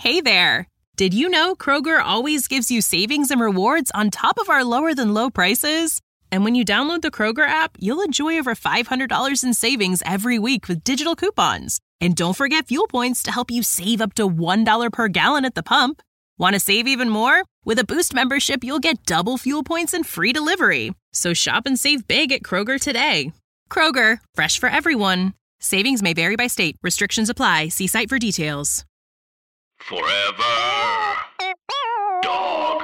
Hey there! Did you know Kroger always gives you savings and rewards on top of our lower-than-low prices? And when you download the Kroger app, you'll enjoy over $500 in savings every week with digital coupons. And don't forget fuel points to help you save up to $1 per gallon at the pump. Want to save even more? With a Boost membership, you'll get double fuel points and free delivery. So shop and save big at Kroger today. Kroger, fresh for everyone. Savings may vary by state. Restrictions apply. See site for details. Forever Dog.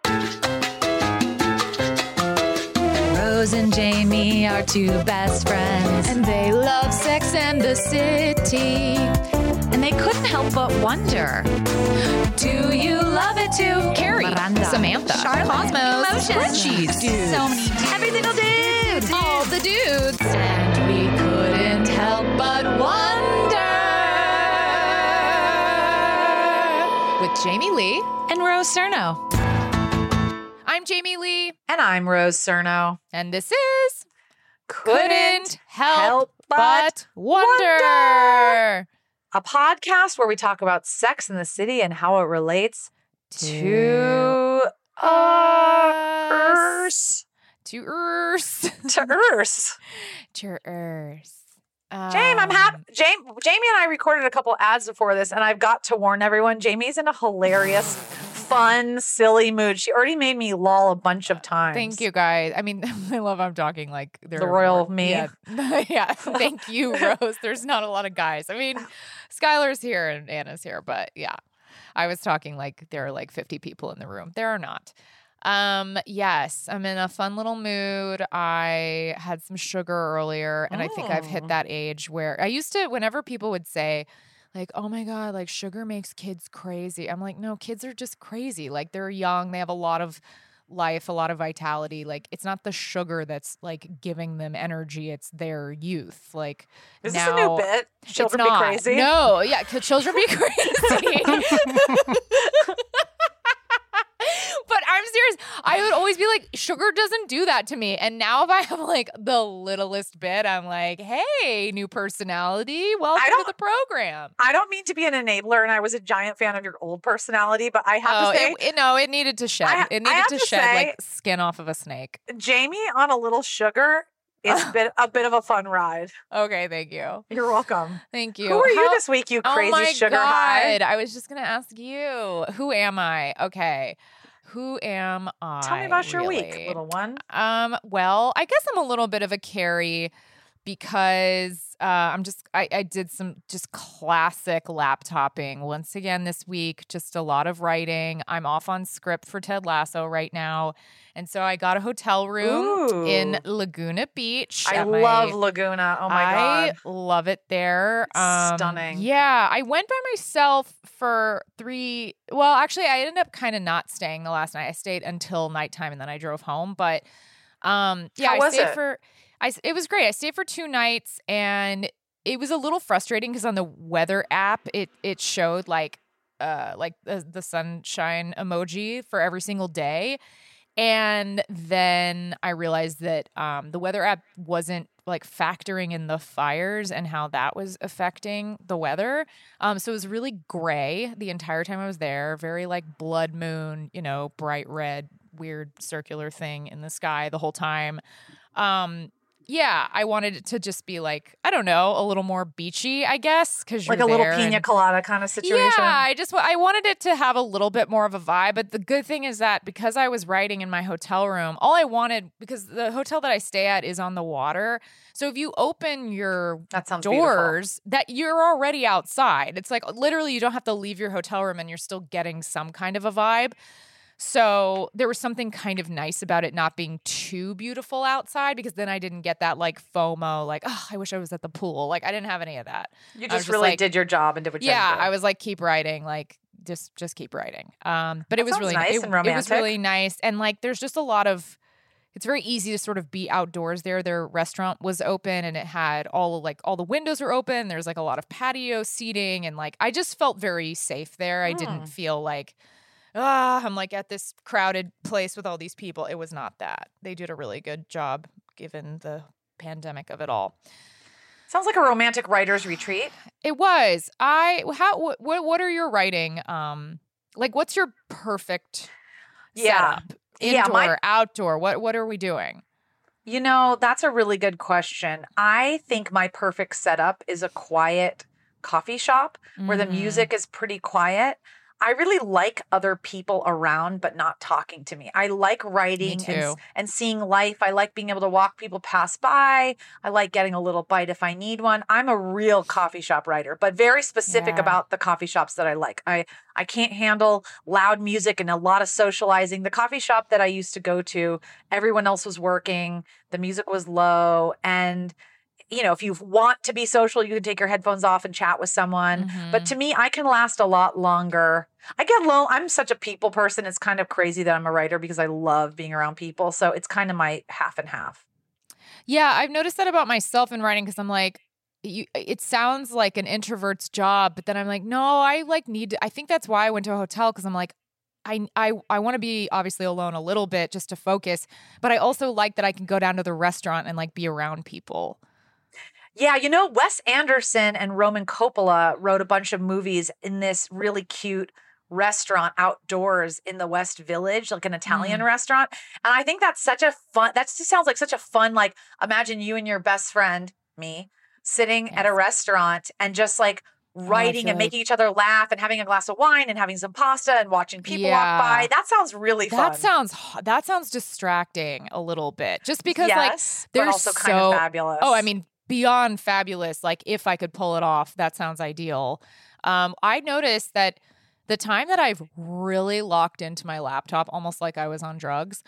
Rose and Jamie are two best friends, and they love Sex and the City. And they couldn't help but wonder, do you love it too? Carrie, Miranda, Samantha, Charlotte, Cosmos, Spreadsheets, dudes. So many dudes. Every single dude. All the dudes. And we couldn't help but wonder. With Jamie Lee And Rose Cerno. I'm Jamie Lee. And I'm Rose Cerno. And this is Couldn't Help But Wonder. A podcast where we talk about Sex in the City and how it relates to Earth. To Earth. To Earth. To Earth. Jamie and I recorded a couple ads before this, and I've got to warn everyone, Jamie's in a hilarious, fun, silly mood. She already made me lol a bunch of times. Thank you, guys. I mean, I love I'm talking like they're The royal me. Yeah. Yeah. Thank you, Rose. There's not a lot of guys. I mean, Skylar's here and Anna's here, but yeah. I was talking like there are like 50 people in the room. There are not. Yes, I'm in a fun little mood. I had some sugar earlier, and I think I've hit that age where I used to, whenever people would say, like, oh my God, like sugar makes kids crazy. I'm like, no, kids are just crazy. Like they're young. They have a lot of life, a lot of vitality. Like it's not the sugar that's like giving them energy. It's their youth. Like Is now, this a new bit? Children be crazy? No. Yeah. Could children be crazy? But I'm serious. I would always be like, sugar doesn't do that to me. And now if I have like the littlest bit, I'm like, hey, new personality. Welcome to the program. I don't mean to be an enabler, and I was a giant fan of your old personality, but I have to say. It needed to shed. It needed to shed like skin off of a snake. Jamie on a little sugar is a bit of a fun ride. Okay, thank you. You're welcome. Thank you. Who are you this week, you crazy sugar high? I was just going to ask you. Who am I? Okay. Who am I? Tell me about your week, little one. Well, I guess I'm a little bit of a Carrie because I did some just classic laptopping once again this week. Just a lot of writing. I'm off on script for Ted Lasso right now. And so I got a hotel room in Laguna Beach. I love Laguna. Oh my God. I love it there. Stunning. Yeah. I went by myself for actually I ended up kind of not staying the last night. I stayed until nighttime and then I drove home. But How was it? It was great. I stayed for 2 nights and it was a little frustrating because on the weather app, it showed like the sunshine emoji for every single day. And then I realized that the weather app wasn't like factoring in the fires and how that was affecting the weather. So it was really gray the entire time I was there. Very like blood moon, bright red, weird circular thing in the sky the whole time. Yeah, I wanted it to just be like, I don't know, a little more beachy, I guess, because you're like a little there pina colada kind of situation. Yeah, I wanted it to have a little bit more of a vibe. But the good thing is that because I was writing in my hotel room, all I wanted, because the hotel that I stay at is on the water. So if you open your doors, that you're already outside. It's like literally you don't have to leave your hotel room and you're still getting some kind of a vibe. So there was something kind of nice about it not being too beautiful outside because then I didn't get that like FOMO, like, oh, I wish I was at the pool. Like I didn't have any of that. You just really did your job and did what you had to do. I was like, keep writing, like just keep writing. But it was really nice and romantic. It was really nice. And like there's just a lot of, it's very easy to sort of be outdoors there. Their restaurant was open and it had all the windows were open. There's like a lot of patio seating and like I just felt very safe there. I didn't feel like I'm like at this crowded place with all these people. It was not that. They did a really good job given the pandemic of it all. Sounds like a romantic writer's retreat. It was. What are your writing? Like, what's your perfect setup? Indoor, outdoor. What are we doing? You know, that's a really good question. I think my perfect setup is a quiet coffee shop where the music is pretty quiet. I really like other people around, but not talking to me. I like writing and seeing life. I like being able to walk people pass by. I like getting a little bite if I need one. I'm a real coffee shop writer, but very specific about the coffee shops that I like. I can't handle loud music and a lot of socializing. The coffee shop that I used to go to, everyone else was working. The music was low. And you know, if you want to be social, you can take your headphones off and chat with someone. But to me, I can last a lot longer. I get low. I'm such a people person. It's kind of crazy that I'm a writer because I love being around people. So it's kind of my half and half. Yeah, I've noticed that about myself in writing because I'm like, it sounds like an introvert's job, but then I'm like, no, I need to. I think that's why I went to a hotel because I'm like, I want to be obviously alone a little bit just to focus, but I also like that I can go down to the restaurant and like be around people. Yeah, you know, Wes Anderson and Roman Coppola wrote a bunch of movies in this really cute restaurant outdoors in the West Village, like an Italian restaurant. And I think that's such a fun, that just sounds like such a fun, like imagine you and your best friend, me, sitting at a restaurant and just like writing and making each other laugh and having a glass of wine and having some pasta and watching people walk by. That sounds really fun. That sounds distracting a little bit. Just because like they're also kind of fabulous. Oh, I mean, beyond fabulous. Like if I could pull it off, that sounds ideal. I noticed that the time that I've really locked into my laptop, almost like I was on drugs,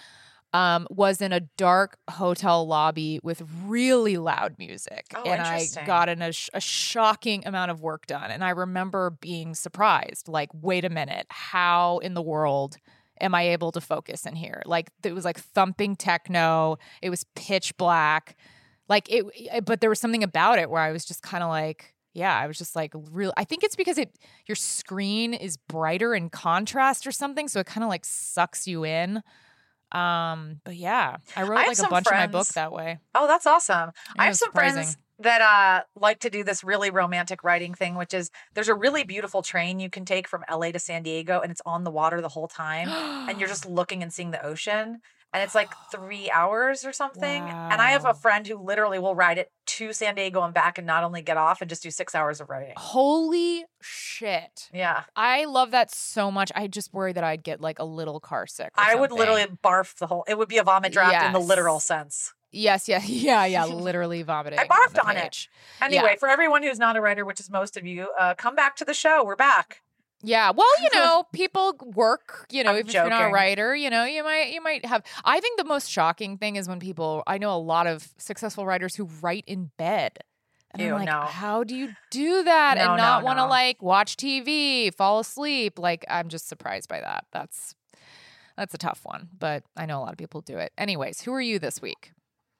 was in a dark hotel lobby with really loud music. Oh, and I got in a shocking amount of work done. And I remember being surprised, like, wait a minute, how in the world am I able to focus in here? Like, it was like thumping techno. It was pitch black. Like but there was something about it where I was just kind of like, yeah, I was just like, real. I think it's because your screen is brighter in contrast or something, so it kind of like sucks you in. But yeah, I wrote like a bunch of my book that way. Oh, that's awesome. I have some friends that like to do this really romantic writing thing, which is there's a really beautiful train you can take from LA to San Diego, and it's on the water the whole time, and you're just looking and seeing the ocean. And it's like 3 hours or something. Wow. And I have a friend who literally will ride it to San Diego and back and not only get off and just do 6 hours of writing. Holy shit. Yeah. I love that so much. I just worry that I'd get like a little car sick. I would literally barf it would be a vomit draft in the literal sense. Yes. Yeah. Literally vomiting. I barfed on it. Anyway, for everyone who's not a writer, which is most of you, come back to the show. We're back. Yeah, well, people work, even if you're not a writer, you might have. I think the most shocking thing is when I know a lot of successful writers who write in bed. And I'm like, how do you do that and not want to like watch TV, fall asleep? Like, I'm just surprised by that. That's a tough one, but I know a lot of people do it. Anyways, who are you this week?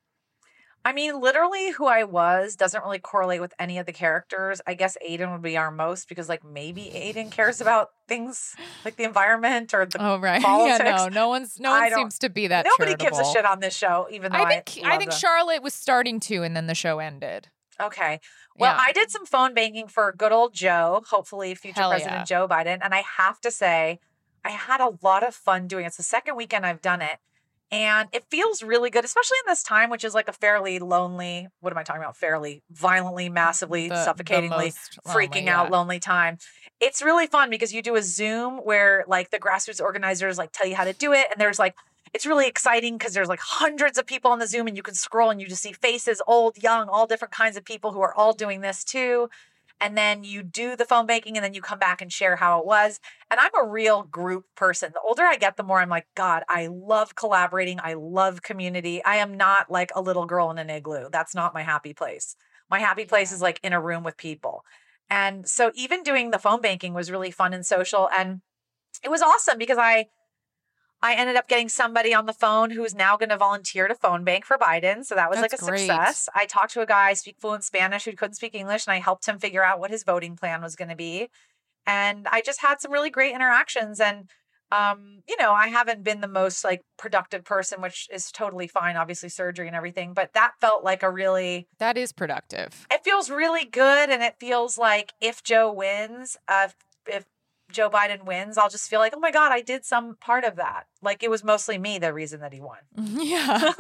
I mean, literally who I was doesn't really correlate with any of the characters. I guess Aiden would be our most because like maybe Aiden cares about things like the environment or the politics. Yeah, no one seems to be that Nobody charitable. gives a shit on this show, even though I think Charlotte was starting to, and then the show ended. Okay. Well, I did some phone banking for good old Joe, hopefully future President Joe Biden. And I have to say, I had a lot of fun doing it. It's the second weekend I've done it. And it feels really good, especially in this time, which is like a fairly lonely, what am I talking about? Fairly violently, massively, suffocatingly, freaking out, lonely time. It's really fun because you do a Zoom where like the grassroots organizers like tell you how to do it. And there's like, it's really exciting because there's like hundreds of people on the Zoom and you can scroll and you just see faces, old, young, all different kinds of people who are all doing this too. And then you do the phone banking and then you come back and share how it was. And I'm a real group person. The older I get, the more I'm like, God, I love collaborating. I love community. I am not like a little girl in an igloo. That's not my happy place. My happy place is like in a room with people. And so even doing the phone banking was really fun and social. And it was awesome because I ended up getting somebody on the phone who's now going to volunteer to phone bank for Biden. So that was like a success. I talked to a guy, speak fluent Spanish, who couldn't speak English, and I helped him figure out what his voting plan was going to be. And I just had some really great interactions. And I haven't been the most like productive person, which is totally fine, obviously surgery and everything, but that felt like that is productive. It feels really good. And it feels like if Joe wins, if Joe Biden wins, I'll just feel like, oh my God, I did some part of that. Like it was mostly me, the reason that he won. Yeah.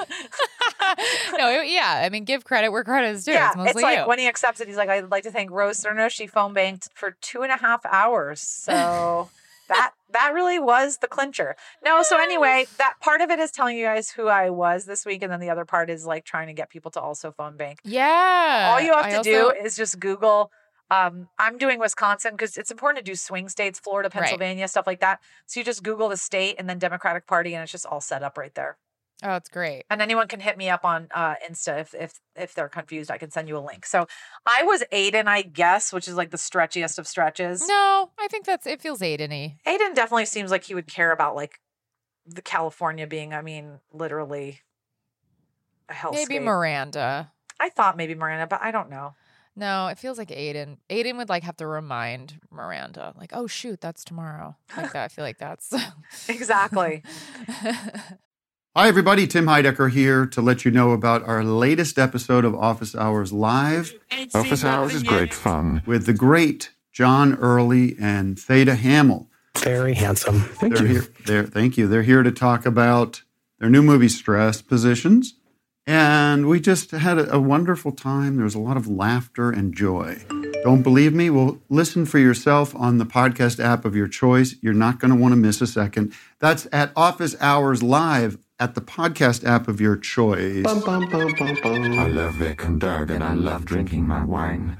I mean, give credit where credit is due. Yeah, it's mostly like you. when he accepts it, he's like, I'd like to thank Rose Cerno. She phone banked for 2.5 hours. So that really was the clincher. No, so anyway, that part of it is telling you guys who I was this week. And then the other part is like trying to get people to also phone bank. Yeah. All you have to do is just Google. I'm doing Wisconsin because it's important to do swing states, Florida, Pennsylvania, stuff like that. So you just Google the state and then Democratic Party, and it's just all set up right there. Oh, it's great. And anyone can hit me up on Insta if they're confused. I can send you a link. So I was Aiden, I guess, which is like the stretchiest of stretches. No, I think it feels Aiden-y. Aiden definitely seems like he would care about like the California being, I mean, literally a hellscape. Maybe Miranda. I thought maybe Miranda, but I don't know. No, it feels like Aiden. Aiden would like have to remind Miranda, like, oh shoot, that's tomorrow. Like that. I feel like that's exactly. Hi, everybody. Tim Heidecker here to let you know about our latest episode of Office Hours Live. Office Hours is great fun. With the great John Early and Theda Hamill. Very handsome. Thank you. Thank you. They're here to talk about their new movie, Stress Positions. And we just had a wonderful time. There was a lot of laughter and joy. Don't believe me? Well, listen for yourself on the podcast app of your choice. You're not going to want to miss a second. That's at Office Hours Live at the podcast app of your choice. Bum, bum, bum, bum, bum. I love Vic and Doug, and I love drinking my wine.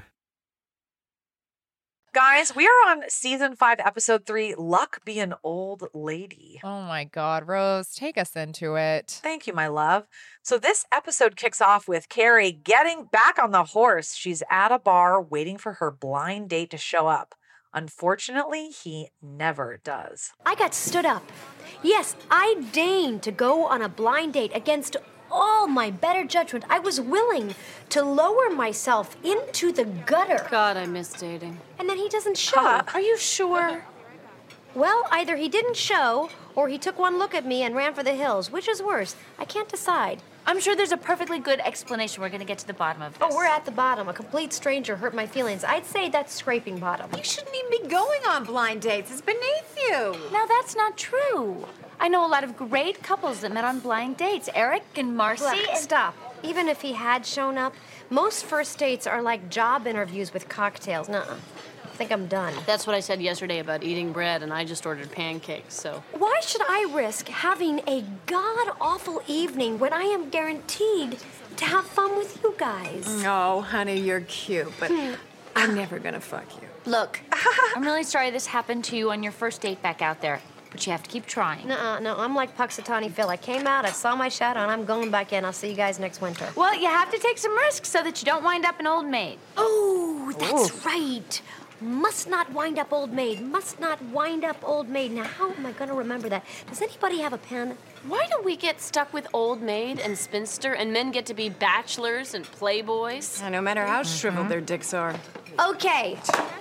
Guys, we are on season 5, episode 3, Luck Be an Old Lady. Oh my God, Rose, take us into it. Thank you, my love. So this episode kicks off with Carrie getting back on the horse. She's at a bar waiting for her blind date to show up. Unfortunately, he never does. I got stood up. Yes, I deigned to go on a blind date against all my better judgment. I was willing to lower myself into the gutter. God, I miss dating. And then he doesn't show. Are you sure? Well, either he didn't show, or he took one look at me and ran for the hills. Which is worse? I can't decide. I'm sure there's a perfectly good explanation. We're going to get to the bottom of this. Oh, we're at the bottom. A complete stranger hurt my feelings. I'd say that's scraping bottom. You shouldn't even be going on blind dates. It's beneath you. Now, that's not true. I know a lot of great couples that met on blind dates. Eric and Marcy. Look, stop. Even if he had shown up, most first dates are like job interviews with cocktails. Nuh-uh. I think I'm done. That's what I said yesterday about eating bread, and I just ordered pancakes, so... Why should I risk having a god-awful evening when I am guaranteed to have fun with you guys? Oh, honey, you're cute, but I'm never gonna fuck you. Look, I'm really sorry this happened to you on your first date back out there, but you have to keep trying. No, I'm like Puxatawny Phil. I came out, I saw my shadow, and I'm going back in. I'll see you guys next winter. Well, you have to take some risks so that you don't wind up an old maid. Oh, that's right. Must not wind up old maid. Must not wind up old maid. Now, how am I going to remember that? Does anybody have a pen? Why do we get stuck with old maid and spinster, and men get to be bachelors and playboys? No matter how shriveled their dicks are. Okay.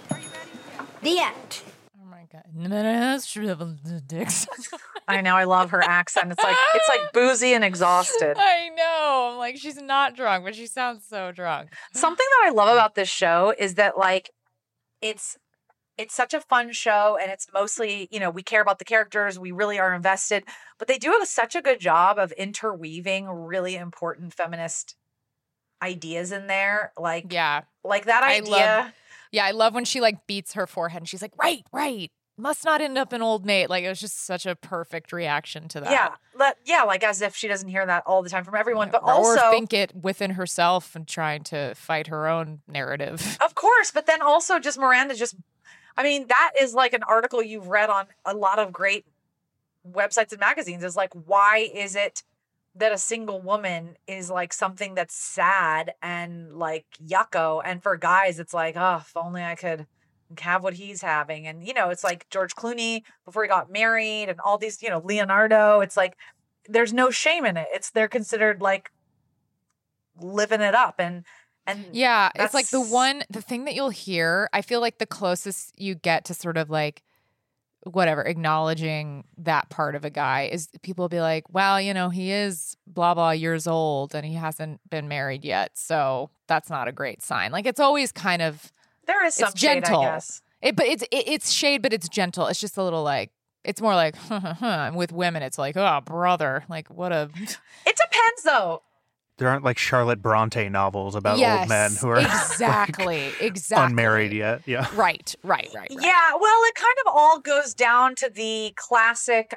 The end. Oh my God. No matter how shriveled dicks. I know, I love her accent. It's like boozy and exhausted. I know. I'm like, she's not drunk, but she sounds so drunk. Something that I love about this show is that like it's such a fun show, and it's mostly, we care about the characters. We really are invested, but they do such a good job of interweaving really important feminist ideas in there. Like, yeah, like that idea. I love when she like beats her forehead and she's like, right. Must not end up an old maid. Like, it was just such a perfect reaction to that. Yeah, like as if she doesn't hear that all the time from everyone, yeah, but also or think it within herself and trying to fight her own narrative. Of course, but then also just Miranda that is like an article you've read on a lot of great websites and magazines, is like, why is it that a single woman is like something that's sad and like yucko, and for guys it's like, oh, if only I could have what he's having. And it's like George Clooney before he got married, and all these, Leonardo. It's like there's no shame in it. They're considered like living it up, and yeah, it's like the thing that you'll hear. I feel like the closest you get to sort of like whatever, acknowledging that part of a guy is people will be like, well, you know, he is blah, blah years old and he hasn't been married yet. So that's not a great sign. Like, it's always kind of, there is some gentle. Shade, I guess. It's shade, but it's gentle. It's just a little like, it's more like, and with women, it's like, oh, brother. Like, what a. It depends, though. There aren't like Charlotte Bronte novels about old men who are exactly unmarried yet. Yeah. Right. Yeah. Well, it kind of all goes down to the classic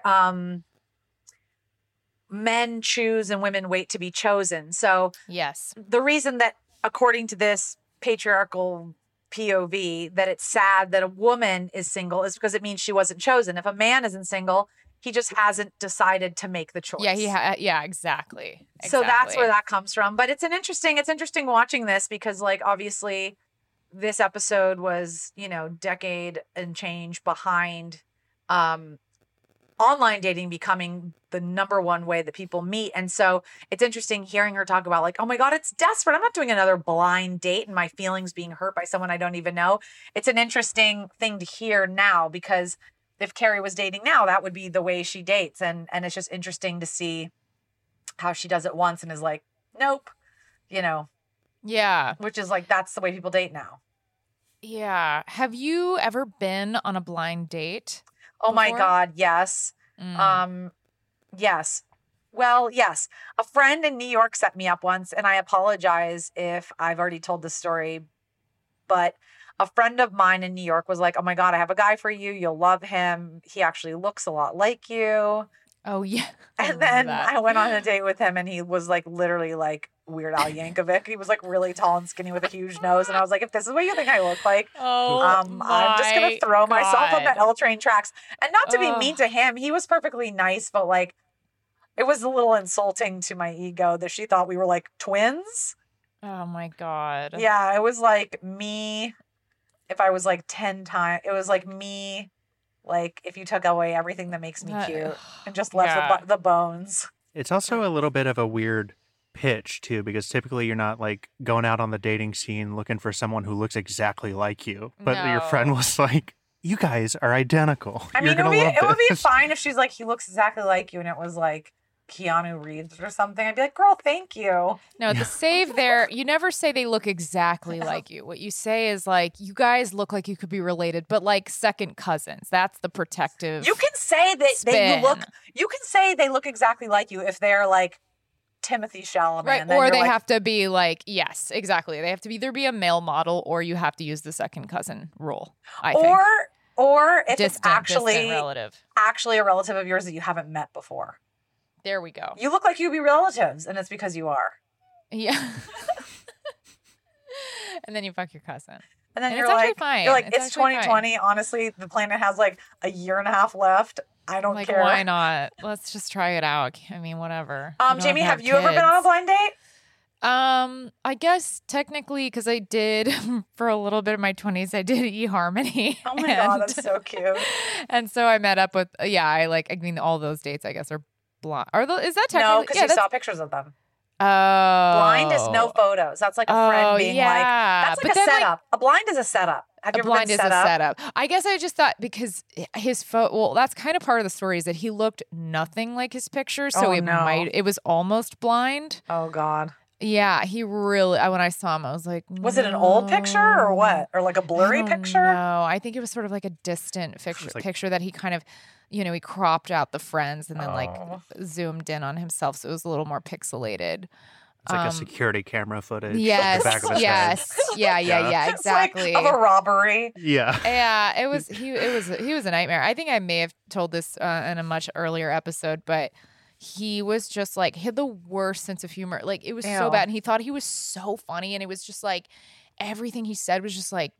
men choose and women wait to be chosen. So yes, the reason that, according to this patriarchal POV, that it's sad that a woman is single is because it means she wasn't chosen. If a man isn't single, he just hasn't decided to make the choice. Yeah, exactly. So that's where that comes from. But it's interesting watching this because, like, obviously this episode was, you know, decade and change behind online dating becoming the number one way that people meet. And so it's interesting hearing her talk about, like, oh my God, it's desperate. I'm not doing another blind date and my feelings being hurt by someone I don't even know. It's an interesting thing to hear now because if Carrie was dating now, that would be the way she dates. And it's just interesting to see how she does it once and is like, nope, you know. Yeah. Which is like, that's the way people date now. Yeah. Have you ever been on a blind date? Oh my God, yes. Yes. Well, yes. A friend in New York set me up once, and I apologize if I've already told this story, but a friend of mine in New York was like, oh my God, I have a guy for you. You'll love him. He actually looks a lot like you. Oh, yeah. And then I went on a date with him and he was like literally like Weird Al Yankovic. He was like really tall and skinny with a huge nose. And I was like, if this is what you think I look like, I'm just going to throw myself on the L train tracks. And not to be mean to him, he was perfectly nice, but like it was a little insulting to my ego that she thought we were like twins. Oh my God. Yeah, it was like me. If I was like 10 times, it was like me, like if you took away everything that makes me cute and just left the bones. It's also a little bit of a weird pitch too, because typically you're not like going out on the dating scene looking for someone who looks exactly like you. But your friend was like, you guys are identical. I mean, it would be fine if she's like, he looks exactly like you. And it was like Keanu Reeves or something. I'd be like, girl, thank you. No, the save there, you never say they look exactly like you. What you say is like, you guys look like you could be related, but like second cousins. That's the protective. You can say that you can say they look exactly like you if they're like Timothy Chalamet. Right, or they have to be like, yes, exactly. They have to either be a male model or you have to use the second cousin rule, I think. Or if it's distant actually a relative of yours that you haven't met before. There we go. You look like you'd be relatives, and it's because you are. Yeah. And then you fuck your cousin. And then you're like, fine. You're like, it's 2020. Fine. Honestly, the planet has like a year and a half left. I don't care. Why not? Let's just try it out. I mean, whatever. Jamie, have you ever been on a blind date? I guess technically, because I did for a little bit of my 20s, I did eHarmony. Oh my God, that's so cute. And so I met up with, all those dates, I guess, are blind. Is that technically? No, because you saw pictures of them. Blind is no photos. That's like a friend being like, that's like a setup. A blind is a setup. Have you ever been set up? Setup. I guess I just thought because his photo, well, that's kind of part of the story is that he looked nothing like his picture. So it was almost blind. Oh God. Yeah, he really, when I saw him, I was like, was it an old picture or what? Or like a blurry picture? No, I think it was sort of like a distant picture that he kind of, he cropped out the friends and then like zoomed in on himself. So it was a little more pixelated. It's like a security camera footage. Yes, yeah, exactly. It's like of a robbery. Yeah. Yeah, he was a nightmare. I think I may have told this in a much earlier episode, but he was just like, he had the worst sense of humor. Like, it was so bad. And he thought he was so funny. And it was just like, everything he said was just like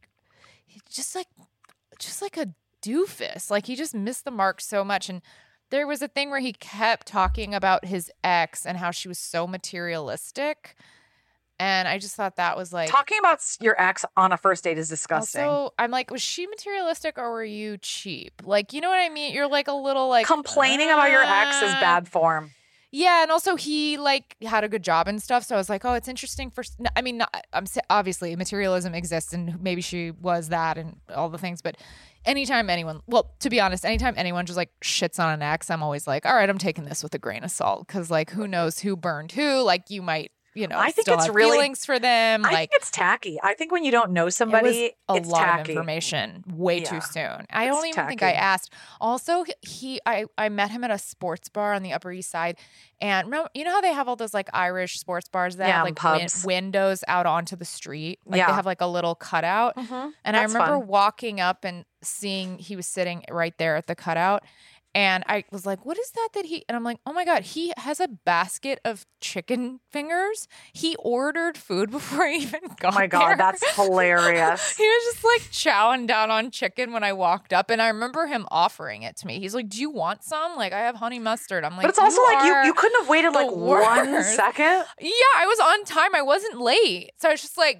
a doofus. Like, he just missed the mark so much. And there was a thing where he kept talking about his ex and how she was so materialistic. And I just thought that was like... Talking about your ex on a first date is disgusting. Also, I'm like, was she materialistic or were you cheap? Like, you know what I mean? You're like a little like... Complaining about your ex is bad form. Yeah, and also he like had a good job and stuff. So I was like, oh, it's interesting for... I mean, obviously materialism exists and maybe she was that and all the things. But anytime to be honest, anytime anyone just like shits on an ex, I'm always like, all right, I'm taking this with a grain of salt. Cause like, who knows who burned who? Like you might, I think still it's have really, feelings for them. I think it's tacky. I think when you don't know somebody, it's lot tacky. Of information way too soon. I don't even think I asked. Also, I met him at a sports bar on the Upper East Side, and remember, you know how they have all those like Irish sports bars that have like windows out onto the street. Like they have like a little cutout. Mm-hmm. And I remember walking up and seeing he was sitting right there at the cutout. And I was like, what is that and I'm like, oh my God, he has a basket of chicken fingers. He ordered food before he even got there. Oh my God, that's hilarious. He was just like chowing down on chicken when I walked up. And I remember him offering it to me. He's like, do you want some? Like, I have honey mustard. I'm like, but it's also like you couldn't have waited like 1 second. Yeah, I was on time. I wasn't late. So I was just like,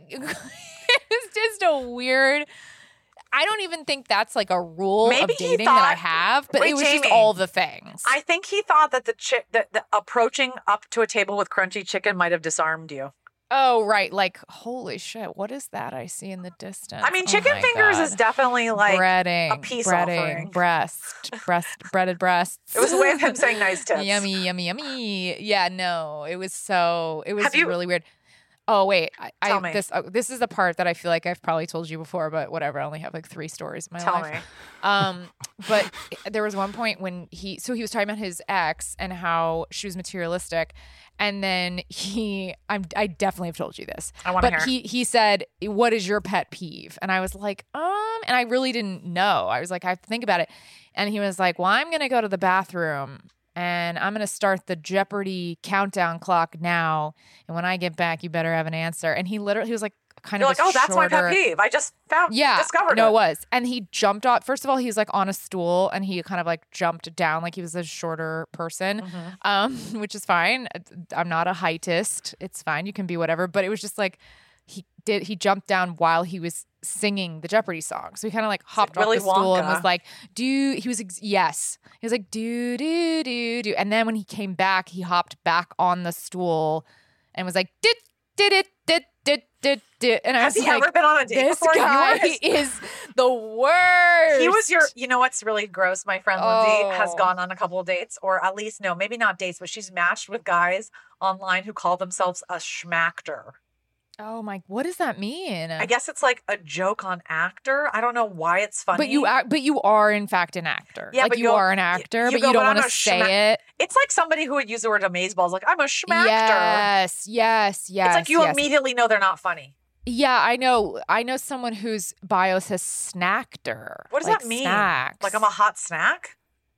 it's just a weird... I don't even think that's like a rule of dating that I have, but it was just all the things. I think he thought that the approaching up to a table with crunchy chicken might have disarmed you. Oh, right. Like, holy shit, what is that I see in the distance? I mean, chicken fingers is definitely like a peace offering. Breaded breasts. It was a way of him saying nice tips. Yummy, yummy, yummy. Yeah, no, it was really weird. Oh wait, Tell me. This is the part that I feel like I've probably told you before, but whatever. I only have like 3 stories in my life. Tell me. But there was one point when he was talking about his ex and how she was materialistic, and then I definitely have told you this. I want to hear. But he said, "What is your pet peeve?" And I was like, and I really didn't know. I was like, I have to think about it. And he was like, well, I'm gonna go to the bathroom. And I'm going to start the Jeopardy countdown clock now. And when I get back, you better have an answer. And he was like, You're like, that's my pet peeve. I just discovered it. No, it was. And he jumped off. First of all, he's like on a stool and he kind of like jumped down like he was a shorter person, which is fine. I'm not a heightist. It's fine. You can be whatever. But it was just like he jumped down while he was singing the Jeopardy song. So he kind of like hopped off the stool and was like, yes. He was like, do, do, do, do. And then when he came back, he hopped back on the stool and was like, did it. And I was like, has he ever been on a date before? This guy is the worst. He was you know what's really gross? My friend Lindsay has gone on a couple of dates, or at least, no, maybe not dates, but she's matched with guys online who call themselves a schmackter. Oh my! What does that mean? I guess it's like a joke on actor. I don't know why it's funny. But you are in fact an actor. Yeah, like but you are an actor, but you don't want to say it. It's like somebody who would use the word amazeballs. Like, I'm a schmackter. Yes. It's like you immediately know they're not funny. Yeah, I know someone whose bio says snackter. What does that mean? Snacks. Like I'm a hot snack?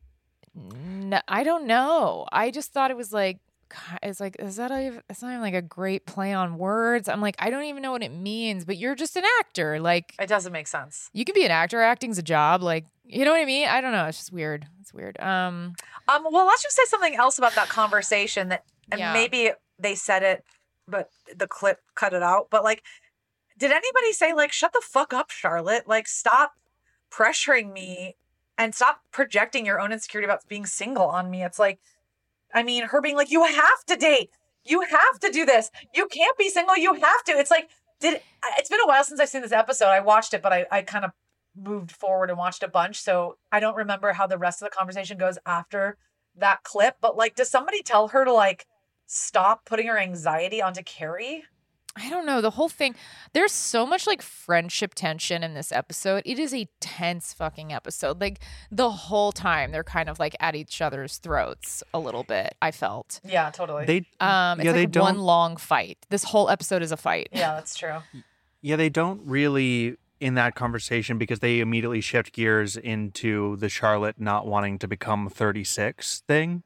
No, I don't know. I just thought it was like. It's like, it's not even like a great play on words. I'm like, I don't even know what it means, but you're just an actor. Like, it doesn't make sense. You can be an actor. Acting's a job. Like, you know what I mean? I don't know. It's just weird. It's weird. Well, let's just say something else about that conversation maybe they said it, but the clip cut it out. But like, did anybody say like, shut the fuck up, Charlotte? Like, stop pressuring me and stop projecting your own insecurity about being single on me. It's like, I mean, her being like, you have to date. You have to do this. You can't be single. You have to. It's like, it's been a while since I've seen this episode. I watched it, but I kind of moved forward and watched a bunch. So I don't remember how the rest of the conversation goes after that clip. But like, does somebody tell her to like, stop putting her anxiety onto Carrie? I don't know. The whole thing, there's so much like friendship tension in this episode. It is a tense fucking episode. Like the whole time they're kind of like at each other's throats a little bit, I felt. Yeah, totally. It's like one long fight. This whole episode is a fight. Yeah, that's true. Yeah, they don't really in that conversation because they immediately shift gears into the Charlotte not wanting to become 36 thing.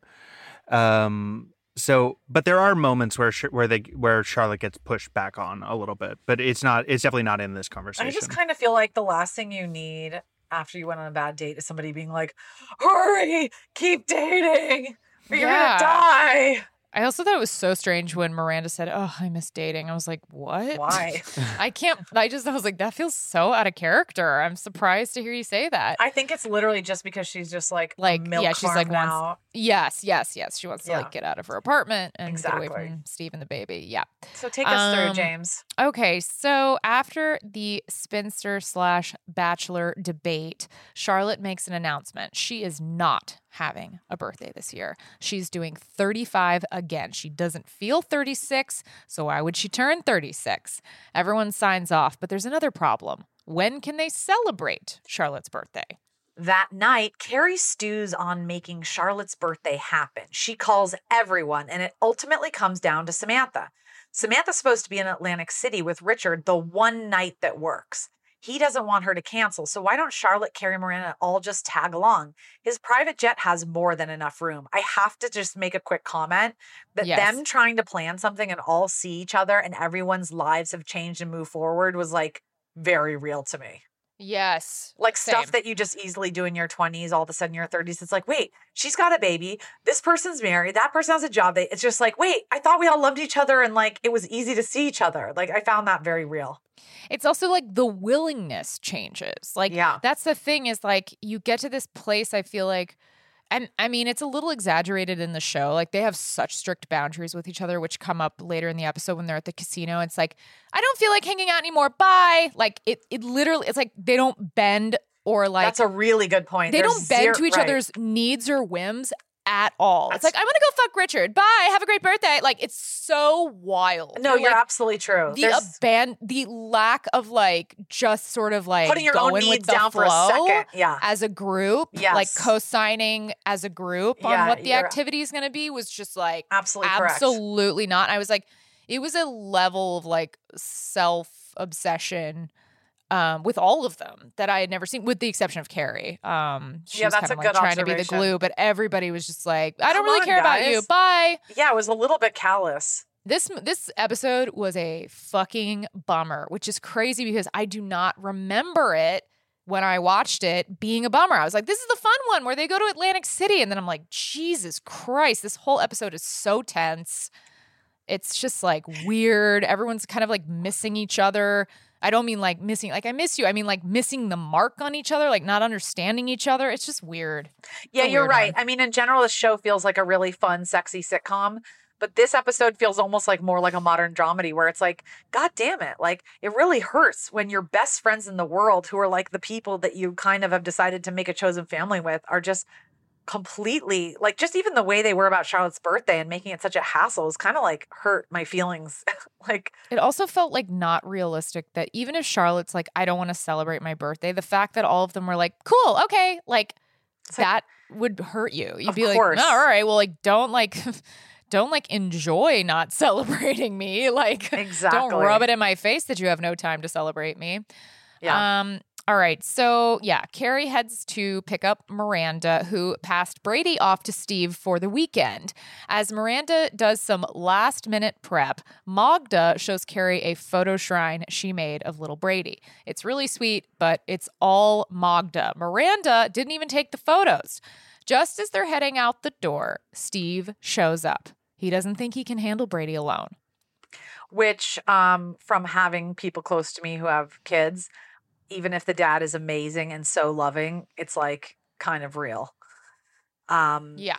But there are moments where Charlotte gets pushed back on a little bit, but it's definitely not in this conversation. I just kind of feel like the last thing you need after you went on a bad date is somebody being like, hurry, keep dating, or you're going to die. I also thought it was so strange when Miranda said, "Oh, I miss dating." I was like, "What? Why?" I was like, that feels so out of character. I'm surprised to hear you say that. I think it's literally just because she's just like milk yeah, she's farm like now. Yes. She wants to like get out of her apartment and get away Exactly. from Steve and the baby. Yeah. So take us through, James. Okay, so after the spinster/bachelor debate, Charlotte makes an announcement. She is not having a birthday this year. She's doing 35 again. She doesn't feel 36, so why would she turn 36? Everyone signs off, but there's another problem. When can they celebrate Charlotte's birthday? That night, Carrie stews on making Charlotte's birthday happen. She calls everyone, and it ultimately comes down to Samantha. Samantha's supposed to be in Atlantic City with Richard the one night that works. He doesn't want her to cancel, so why don't Charlotte, Carrie, Miranda all just tag along? His private jet has more than enough room. I have to just make a quick comment that them trying to plan something and all see each other and everyone's lives have changed and moved forward was like very real to me. Yes. Like same. stuff that you just easily do in your 20s, all of a sudden your 30s. It's like, wait, she's got a baby. This person's married. That person has a job. It's just like, wait, I thought we all loved each other and like it was easy to see each other. Like I found that very real. It's also like the willingness changes. Like that's the thing is like you get to this place, I feel like, and I mean, it's a little exaggerated in the show. Like they have such strict boundaries with each other, which come up later in the episode when they're at the casino. It's like, I don't feel like hanging out anymore. Bye. Like it literally, it's like they don't bend or like. That's a really good point. They don't bend to each other's needs or whims at all. It's like, I'm going to go fuck Richard. Bye. Have a great birthday. Like, it's so wild. No, you're absolutely true. The lack of like, just sort of like putting your own needs down for a second. Yeah. As a group, like co-signing as a group on what the activity is going to be was just like, absolutely not. I was like, it was a level of like self-obsession with all of them that I had never seen, with the exception of Carrie. She was kind of like trying to be the glue, but everybody was just like, I don't really care about you. Bye. Yeah, it was a little bit callous. This episode was a fucking bummer, which is crazy because I do not remember it when I watched it being a bummer. I was like, this is the fun one where they go to Atlantic City. And then I'm like, Jesus Christ, this whole episode is so tense. It's just like weird. Everyone's kind of like missing each other. I don't mean like missing, like I miss you. I mean like missing the mark on each other, like not understanding each other. It's just weird. Yeah, you're right. I mean, in general, the show feels like a really fun, sexy sitcom. But this episode feels almost like more like a modern dramedy where it's like, God damn it. Like it really hurts when your best friends in the world who are like the people that you kind of have decided to make a chosen family with are just completely like just even the way they were about Charlotte's birthday and making it such a hassle is kind of like hurt my feelings. Like it also felt like not realistic that even if Charlotte's like, I don't want to celebrate my birthday, the fact that all of them were like, cool, okay, like that would hurt you. You'd be like, oh, all right, well, like don't enjoy not celebrating me. Like don't rub it in my face that you have no time to celebrate me. Yeah. All right. So, yeah, Carrie heads to pick up Miranda, who passed Brady off to Steve for the weekend. As Miranda does some last-minute prep, Magda shows Carrie a photo shrine she made of little Brady. It's really sweet, but it's all Magda. Miranda didn't even take the photos. Just as they're heading out the door, Steve shows up. He doesn't think he can handle Brady alone. Which, from having people close to me who have kids, even if the dad is amazing and so loving, it's like kind of real. Yeah.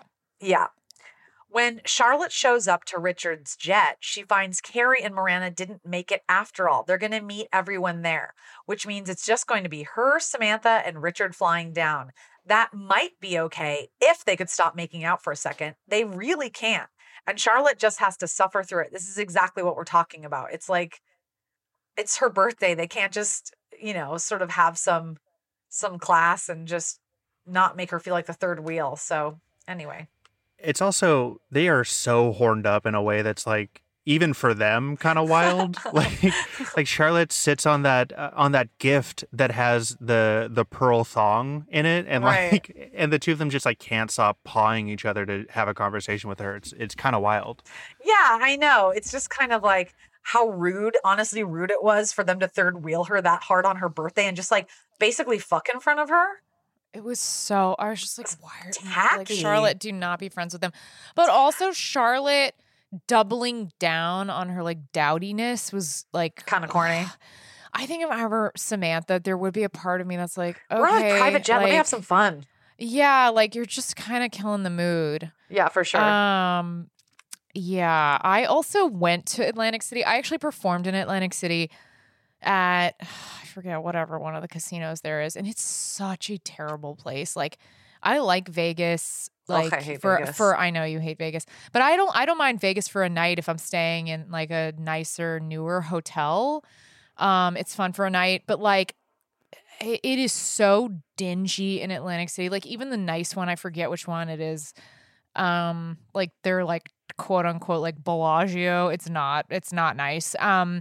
When Charlotte shows up to Richard's jet, she finds Carrie and Miranda didn't make it after all. They're going to meet everyone there, which means it's just going to be her, Samantha, and Richard flying down. That might be okay if they could stop making out for a second. They really can't. And Charlotte just has to suffer through it. This is exactly what we're talking about. It's like, it's her birthday. They can't just, sort of have some class and just not make her feel like the third wheel. So anyway. It's also, they are so horned up in a way that's like, even for them, kind of wild. like Charlotte sits on that gift that has the pearl thong in it, and and the two of them just like can't stop pawing each other to have a conversation with her. It's kind of wild. Yeah, I know. It's just kind of like how honestly rude it was for them to third wheel her that hard on her birthday and just like basically fuck in front of her. It was so, I was just like, why are tacky. Like, Charlotte, do not be friends with them. But also Charlotte doubling down on her like dowdiness was like kind of corny. I think if I were Samantha, there would be a part of me that's like, okay, we're on a private jet. Like, let me have some fun. Yeah, like you're just kind of killing the mood. Yeah, for sure. Yeah, I also went to Atlantic City. I actually performed in Atlantic City at, I forget, whatever one of the casinos there is, and it's such a terrible place. Like, I like Vegas. Like, I hate Vegas. I know you hate Vegas, but I don't mind Vegas for a night if I'm staying in like a nicer, newer hotel. It's fun for a night, but like, it is so dingy in Atlantic City. Like, even the nice one, I forget which one it is. Like they're like quote unquote like Bellagio. It's not nice.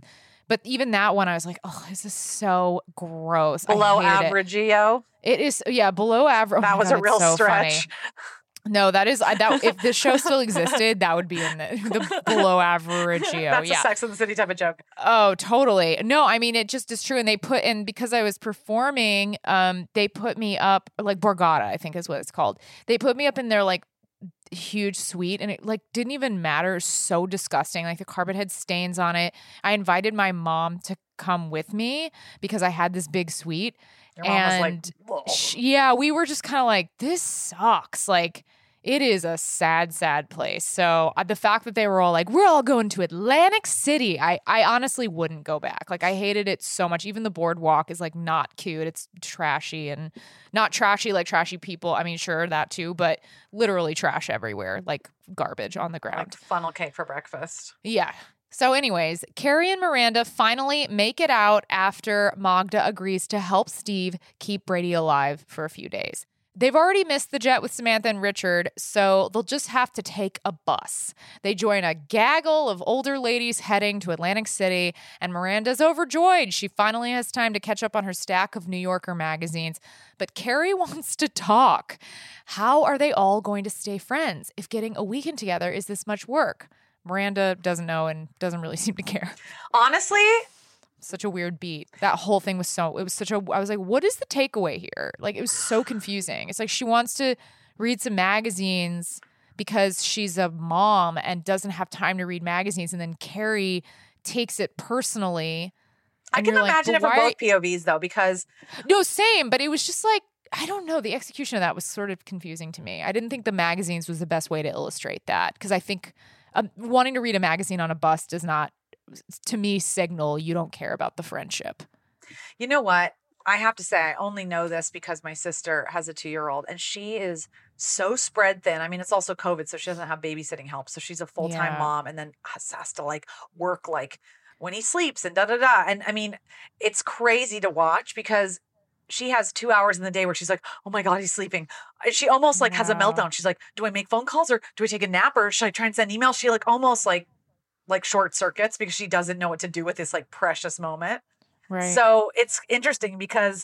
But even that one, I was like, oh, this is so gross. Below average-io. It is, yeah, below average. That was a real stretch. Funny. No, that is that. If this show still existed, that would be in the below average-io. That's a Sex and the City type of joke. Oh, totally. No, I mean, it just is true. And they put in, because I was performing, they put me up, like Borgata, I think is what it's called. They put me up in their like huge suite, and it like didn't even matter. It was so disgusting. Like the carpet had stains on it. I invited my mom to come with me because I had this big suite. Your mom was like, we were just kind of like, this sucks. Like, it is a sad, sad place. So the fact that they were all like, we're all going to Atlantic City, I honestly wouldn't go back. Like, I hated it so much. Even the boardwalk is like not cute. It's trashy, and not trashy like trashy people. I mean, sure, that too, but literally trash everywhere, like garbage on the ground. Like funnel cake for breakfast. Yeah. So anyways, Carrie and Miranda finally make it out after Magda agrees to help Steve keep Brady alive for a few days. They've already missed the jet with Samantha and Richard, so they'll just have to take a bus. They join a gaggle of older ladies heading to Atlantic City, and Miranda's overjoyed. She finally has time to catch up on her stack of New Yorker magazines. But Carrie wants to talk. How are they all going to stay friends if getting a weekend together is this much work? Miranda doesn't know and doesn't really seem to care. Honestly, such a weird beat. That whole thing was I was like, what is the takeaway here? Like, it was so confusing. It's like she wants to read some magazines because she's a mom and doesn't have time to read magazines. And then Carrie takes it personally. I can imagine it from both POVs though, because. No, same. But it was just like, I don't know. The execution of that was sort of confusing to me. I didn't think the magazines was the best way to illustrate that, because I think wanting to read a magazine on a bus does not, to me, signal you don't care about the friendship. You know what? I have to say, I only know this because my sister has a 2-year-old and she is so spread thin. I mean, it's also COVID, so she doesn't have babysitting help. So she's a full-time mom and then has to like work like when he sleeps and da-da-da. And I mean, it's crazy to watch because she has 2 hours in the day where she's like, oh my God, he's sleeping. She almost like has a meltdown. She's like, do I make phone calls or do I take a nap or should I try and send emails? She like almost like short circuits because she doesn't know what to do with this like precious moment. Right. So it's interesting because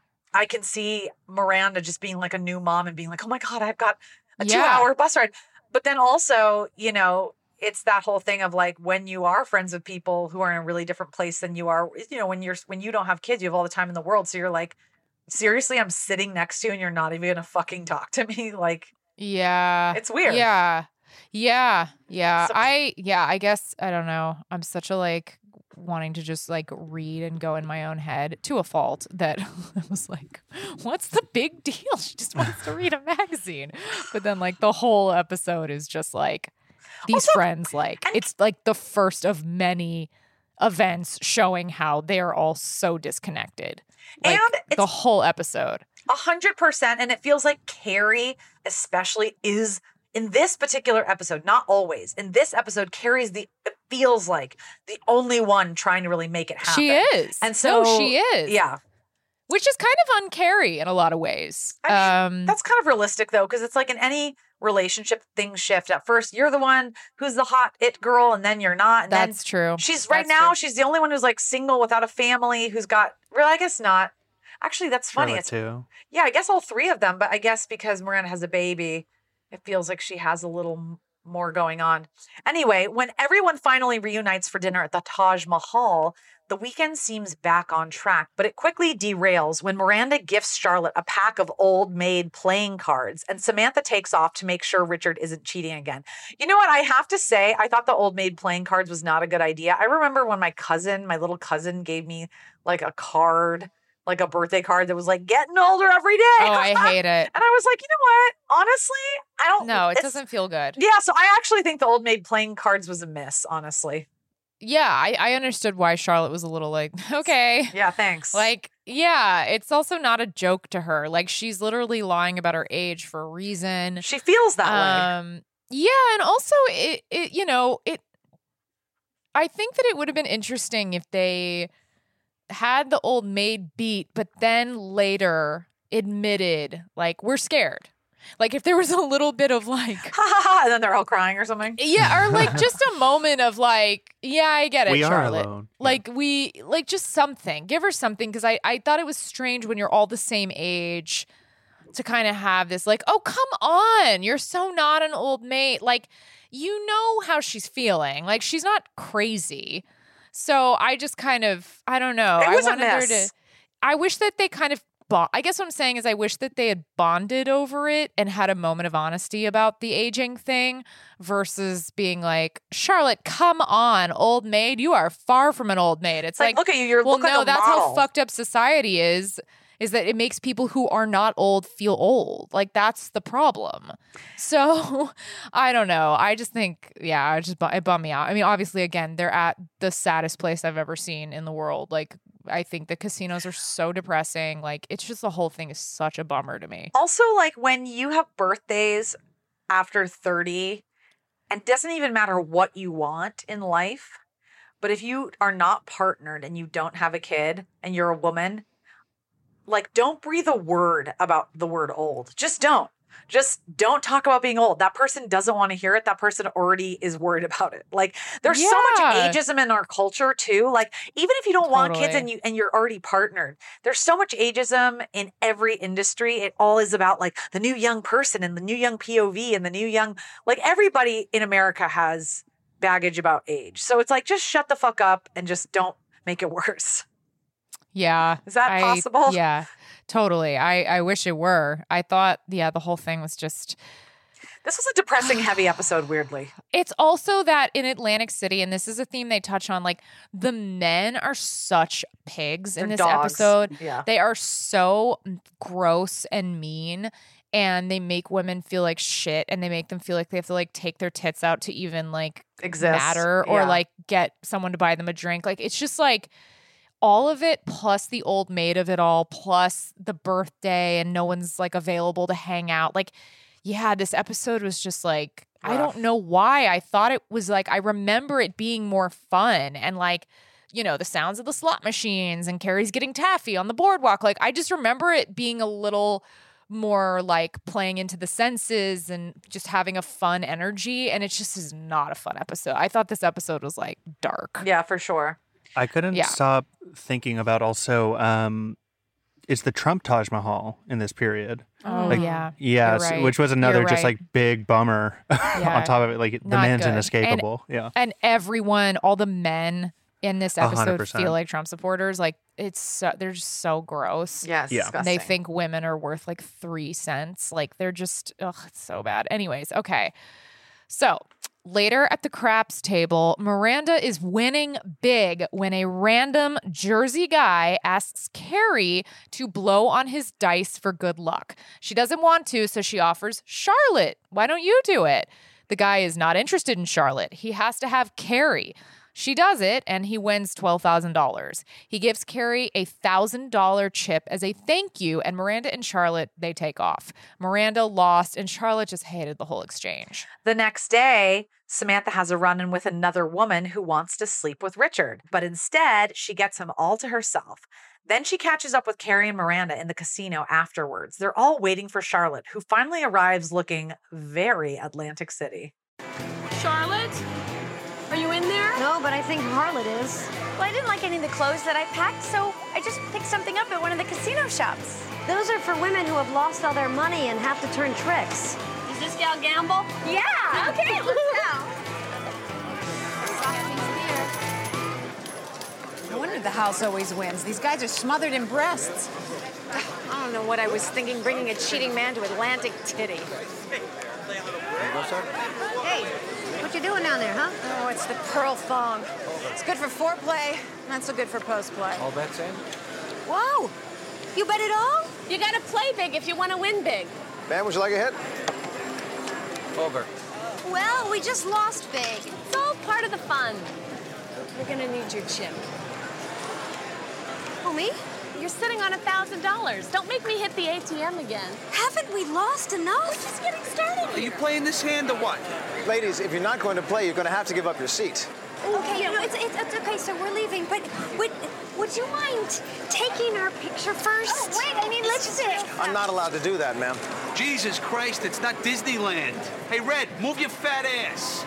I can see Miranda just being like a new mom and being like, oh my God, I've got a 2-hour bus ride. But then also, you know, it's that whole thing of like when you are friends with people who are in a really different place than you are, you know, when you don't have kids, you have all the time in the world. So you're like, seriously, I'm sitting next to you and you're not even going to fucking talk to me. Like, yeah, it's weird. Yeah. So, I guess, I don't know. I'm such a like wanting to just like read and go in my own head to a fault that I was like, what's the big deal? She just wants to read a magazine. But then like the whole episode is just like these friends, like it's like the first of many events showing how they are all so disconnected. Like, and the whole episode. 100%. And it feels like Carrie especially is in this particular episode, not always. In this episode, Carrie's it feels like the only one trying to really make it happen. She is. And so she is. Yeah. Which is kind of un-Carrie in a lot of ways. I mean, that's kind of realistic though, because it's like in any relationship, things shift. At first, you're the one who's the hot it girl, and then you're not. And that's true. She's she's the only one who's like single without a family, who's got, I guess not. Actually, that's funny. Charlotte too. Yeah, I guess all three of them, but I guess because Miranda has a baby, it feels like she has a little more going on. Anyway, when everyone finally reunites for dinner at the Taj Mahal, the weekend seems back on track, but it quickly derails when Miranda gifts Charlotte a pack of Old Maid playing cards, and Samantha takes off to make sure Richard isn't cheating again. You know what? I have to say, I thought the Old Maid playing cards was not a good idea. I remember when my little cousin gave me like a card, like a birthday card that was like, getting older every day. Oh, I hate it. And I was like, you know what? Honestly, I don't. No, it doesn't feel good. Yeah, so I actually think the Old Maid playing cards was a miss, honestly. Yeah, I understood why Charlotte was a little like, okay. Yeah, thanks. Like, yeah, it's also not a joke to her. Like, she's literally lying about her age for a reason. She feels that way. Yeah, and also, I think that it would have been interesting if they had the Old Maid beat, but then later admitted, like, we're scared. Like, if there was a little bit of like, and then they're all crying or something. Yeah, or like just a moment of like, yeah, I get it, we Charlotte. Are alone. Like just something. Give her something, because I thought it was strange when you're all the same age to kind of have this like, oh, come on, you're so not an old maid. Like, you know how she's feeling. Like, she's not crazy. So I just kind of, I don't know. It was I wanted a her mess. to. I wish that they kind of. I guess what I'm saying is I wish that they had bonded over it and had a moment of honesty about the aging thing versus being like, Charlotte, come on, old maid. You are far from an old maid. It's like look at you. You're well, look no, like a that's model. how fucked up society is that it makes people who are not old feel old. Like, that's the problem. So I don't know. I just think, yeah, it bummed me out. I mean, obviously, again, they're at the saddest place I've ever seen in the world. Like, I think the casinos are so depressing. Like, it's just, the whole thing is such a bummer to me. Also, like, when you have birthdays after 30, and it doesn't even matter what you want in life, but if you are not partnered and you don't have a kid and you're a woman, like, don't breathe a word about the word old. Just don't. Just don't talk about being old. That person doesn't want to hear it. That person already is worried about it. Like, there's so much ageism in our culture too. Like, even if you don't want kids and you're already partnered, there's so much ageism in every industry. It all is about like the new young person and the new young POV and the new young, like, everybody in America has baggage about age. So it's like, just shut the fuck up and just don't make it worse. Yeah. Is that possible? Yeah, totally. I wish it were. I thought, the whole thing was just... This was a depressing, heavy episode, weirdly. It's also that in Atlantic City, and this is a theme they touch on, like, the men are such pigs in this episode. Yeah. They are so gross and mean, and they make women feel like shit, and they make them feel like they have to, like, take their tits out to even, like, exist, matter, or, like, get someone to buy them a drink. Like, it's just, like... all of it, plus the old maid of it all, plus the birthday and no one's like available to hang out. Like, yeah, this episode was just like, rough. I don't know why. I thought it was like, I remember it being more fun and like, the sounds of the slot machines and Carrie's getting taffy on the boardwalk. Like, I just remember it being a little more like playing into the senses and just having a fun energy. And it just is not a fun episode. I thought this episode was like dark. Yeah, for sure. I couldn't stop thinking about also, is the Trump Taj Mahal in this period? Oh, like, yeah. Yes, right. which was another You're just right. like big bummer on top of it. Like, the Not man's good. inescapable. And everyone, all the men in this episode 100%. feel like Trump supporters. Like, they're just so gross. Yes, yeah. disgusting. They think women are worth like 3 cents. Like, they're just, it's so bad. Anyways, okay. So later at the craps table, Miranda is winning big when a random Jersey guy asks Carrie to blow on his dice for good luck. She doesn't want to, so she offers Charlotte. Why don't you do it? The guy is not interested in Charlotte. He has to have Carrie. She does it, and he wins $12,000. He gives Carrie a $1,000 chip as a thank you, and Miranda and Charlotte, they take off. Miranda lost, and Charlotte just hated the whole exchange. The next day, Samantha has a run-in with another woman who wants to sleep with Richard, but instead, she gets him all to herself. Then she catches up with Carrie and Miranda in the casino afterwards. They're all waiting for Charlotte, who finally arrives looking very Atlantic City. Charlotte? Are you in there? No, but I think Harlot is. Well, I didn't like any of the clothes that I packed, so I just picked something up at one of the casino shops. Those are for women who have lost all their money and have to turn tricks. These Is this gal Gamble? Yeah. Okay, let's go. No wonder the house always wins. These guys are smothered in breasts. I don't know what I was thinking, bringing a cheating man to Atlantic Titty. Hey, what you doing down there, huh? Oh, it's the pearl thong. It's good for foreplay, not so good for post-play. All bets in? Whoa! You bet it all? You gotta play big if you want to win big. Man, would you like a hit? Over. Well, we just lost big. It's all part of the fun. We're gonna need your chip. Oh, me? You're sitting on $1,000. Don't make me hit the ATM again. Haven't we lost enough? We're just getting started. Are you playing this hand or what? Ladies, if you're not going to play, you're going to have to give up your seat. Okay, it's okay, so we're leaving, but would you mind taking our picture first? Oh, wait, I mean, let's sit. I'm not allowed to do that, ma'am. Jesus Christ, it's not Disneyland. Hey, Red, move your fat ass.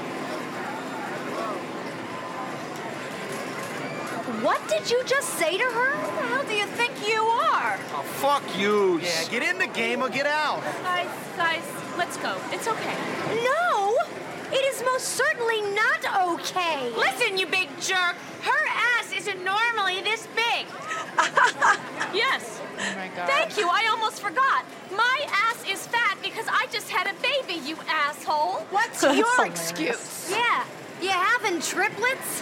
What did you just say to her? Who the hell do you think you are? Oh, fuck you. Yeah, get in the game or get out. Guys, let's go. It's okay. No! It is most certainly not okay. Listen, you big jerk. Her ass isn't normally this big. Yes. Oh my God. Thank you. I almost forgot. My ass is fat because I just had a baby, you asshole. What's your excuse? Yeah, you having triplets?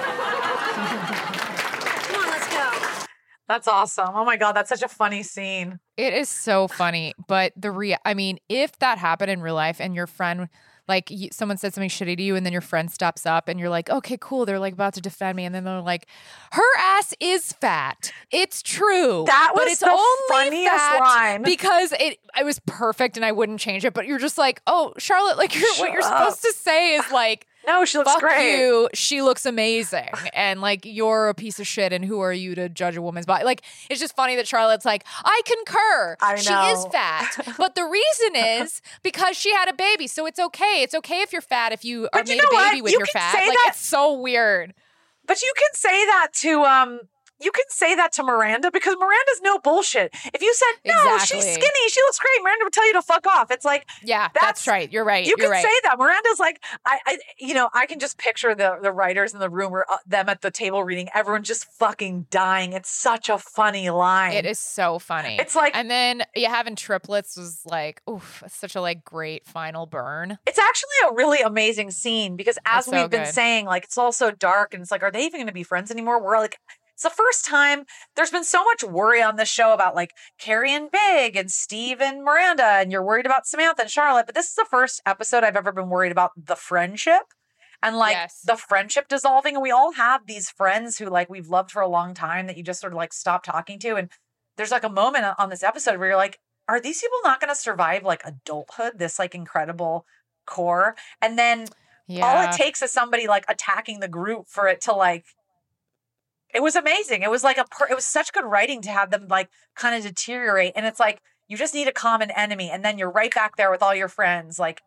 Come on, let's go. That's awesome. Oh my God, that's such a funny scene. It is so funny, but I mean, if that happened in real life and your friend, like someone said something shitty to you and then your friend steps up and you're like, okay, cool. They're like about to defend me. And then they're like, her ass is fat. It's true. That was but it's the only funniest fat line. because it was perfect and I wouldn't change it. But you're just like, oh, Charlotte, like what you're supposed to say is like, no, she looks fuck great. you. She looks amazing. And like, you're a piece of shit. And who are you to judge a woman's body? Like, it's just funny that Charlotte's like, I concur. I know. She is fat. But the reason is because she had a baby. So it's okay. It's okay if you're fat, if you are made a baby with your fat. Like, it's so weird. But you can say that to Miranda because Miranda's no bullshit. If you said, no, she's skinny, she looks great, Miranda would tell you to fuck off. It's like, yeah, that's right. You're right. You can say that. Miranda's like, I can just picture the writers in the room or them at the table reading, everyone just fucking dying. It's such a funny line. It is so funny. It's like, and then having triplets was like, oof, such a like great final burn. It's actually a really amazing scene because as we've been saying, like, it's all so dark and it's like, are they even going to be friends anymore? We're like, it's the first time there's been so much worry on this show about like Carrie and Big and Steve and Miranda, and you're worried about Samantha and Charlotte. But this is the first episode I've ever been worried about the friendship and like the friendship dissolving. And we all have these friends who like we've loved for a long time that you just sort of like stop talking to. And there's like a moment on this episode where you're like, are these people not going to survive like adulthood, this like incredible core? And then all it takes is somebody like attacking the group for it to like, it was amazing. It was like it was such good writing to have them like kind of deteriorate. And it's like, you just need a common enemy. And then you're right back there with all your friends, like,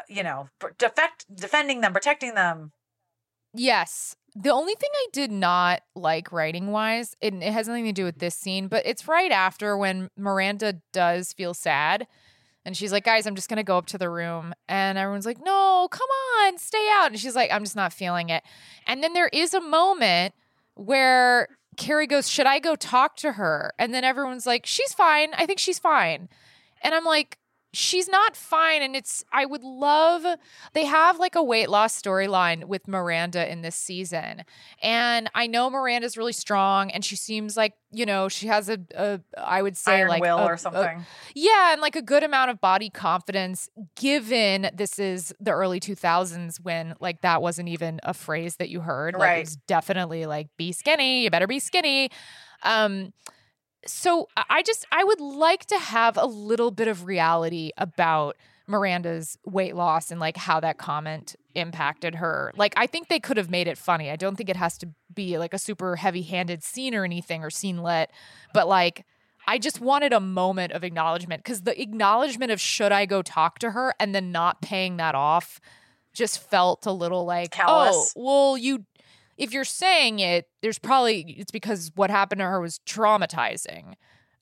defending them, protecting them. Yes. The only thing I did not like writing wise, it has nothing to do with this scene, but it's right after when Miranda does feel sad. And she's like, guys, I'm just going to go up to the room. And everyone's like, no, come on, stay out. And she's like, I'm just not feeling it. And then there is a moment where Carrie goes, should I go talk to her? And then everyone's like, she's fine. I think she's fine. And I'm like, she's not fine. And they have like a weight loss storyline with Miranda in this season. And I know Miranda's really strong and she seems like, she has I would say iron like will or something. And like a good amount of body confidence given this is the early 2000s when like that wasn't even a phrase that you heard. Like it was definitely like, be skinny, you better be skinny. So I would like to have a little bit of reality about Miranda's weight loss and like how that comment impacted her. Like, I think they could have made it funny. I don't think it has to be like a super heavy-handed scene or anything or scene-lit, but like, I just wanted a moment of acknowledgement because the acknowledgement of should I go talk to her and then not paying that off just felt a little like, callous. Oh, well, if you're saying it, it's because what happened to her was traumatizing.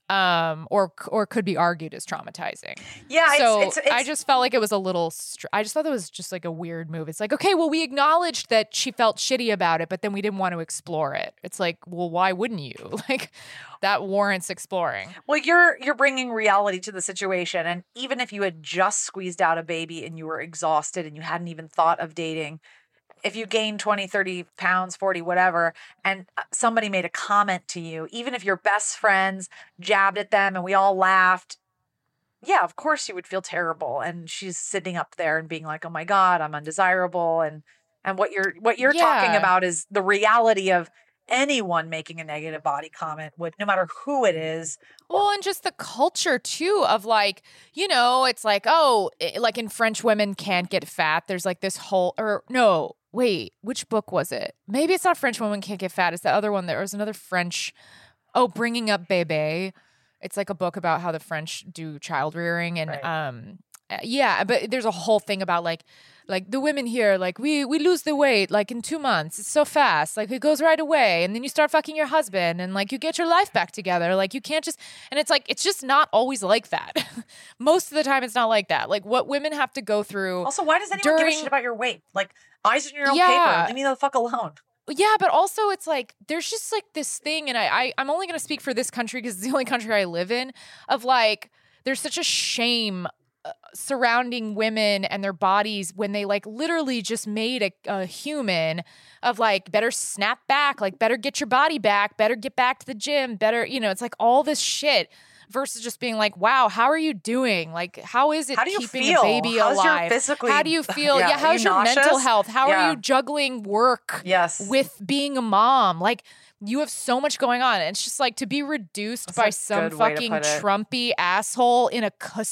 or could be argued as traumatizing. Yeah, so it's I just felt like it was a little. I just thought it was just like a weird move. It's like, okay, well, we acknowledged that she felt shitty about it, but then we didn't want to explore it. It's like, well, why wouldn't you? Like, that warrants exploring. Well, you're bringing reality to the situation, and even if you had just squeezed out a baby and you were exhausted and you hadn't even thought of dating, if you gained 20, 30 pounds, 40, whatever, and somebody made a comment to you, even if your best friends jabbed at them and we all laughed, yeah, of course you would feel terrible. And she's sitting up there and being like, oh my God, I'm undesirable. And what you're talking about is the reality of anyone making a negative body comment, would, no matter who it is. Well, and just the culture too of like, you know, it's like, oh, like in French women can't get fat. There's like this whole, or no, wait, which book was it? Maybe it's not French women can't get fat. It's the other one. There was another French, Bringing Up Bébé. It's like a book about how the French do child rearing. And yeah, but there's a whole thing about like the women here, like we lose the weight like in 2 months. It's so fast. Like it goes right away. And then you start fucking your husband and like you get your life back together. Like you can't just, and it's like, it's just not always like that. Most of the time it's not like that. Like what women have to go through. Also, why does anyone give a shit about your weight? Like eyes on your own paper. Leave me the fuck alone. Yeah, but also it's like there's just like this thing, and I'm only going to speak for this country because it's the only country I live in, of like there's such a shame surrounding women and their bodies when they like literally just made a human of like better snap back, like better get your body back, better get back to the gym, better, you know, it's like all this shit. Versus just being like, wow, how are you doing? Like, how is it keeping a baby alive? How do you feel? Yeah, how's your mental health? How are you juggling work with being a mom? Like, you have so much going on. And it's just like to be reduced by some fucking Trumpy asshole in a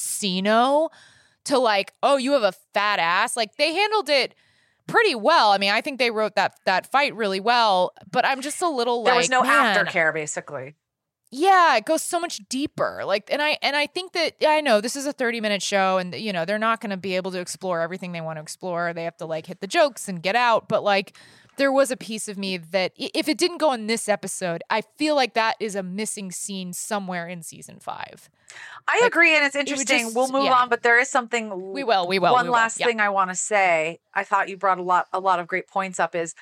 casino to like, oh, you have a fat ass. Like, they handled it pretty well. I mean, I think they wrote that fight really well, but I'm just a little there was no aftercare, basically. Yeah, it goes so much deeper. Like, and I think that I know this is a 30-minute show, and you know they're not going to be able to explore everything they want to explore. They have to like hit the jokes and get out. But like, there was a piece of me that if it didn't go in this episode, I feel like that is a missing scene somewhere in season 5. I agree, and it's interesting. We'll move on, but there is something. We will. One last thing I want to say. I thought you brought a lot of great points up. Is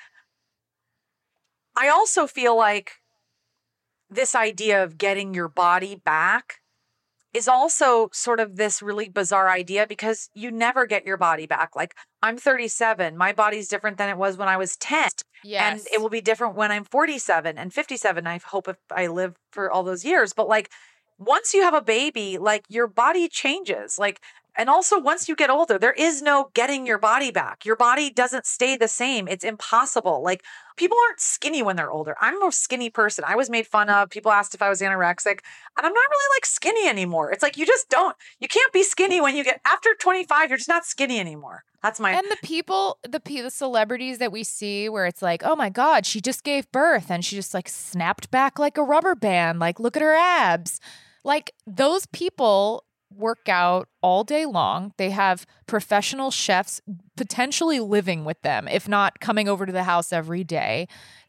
I also feel like this idea of getting your body back is also sort of this really bizarre idea because you never get your body back. Like, I'm 37. My body's different than it was when I was 10. Yes. And it will be different when I'm 47 and 57. I hope if I live for all those years. But like, once you have a baby, like your body changes. Like, and also once you get older, there is no getting your body back. Your body doesn't stay the same. It's impossible. Like, people aren't skinny when they're older. I'm a skinny person. I was made fun of. People asked if I was anorexic, and I'm not really like skinny anymore. It's like, you can't be skinny when you get after 25, you're just not skinny anymore. That's my. And the celebrities that we see where it's like, oh my God, she just gave birth and she just like snapped back like a rubber band. Like, look at her abs. Like, those people work out all day long. They have professional chefs potentially living with them, if not coming over to the house every day.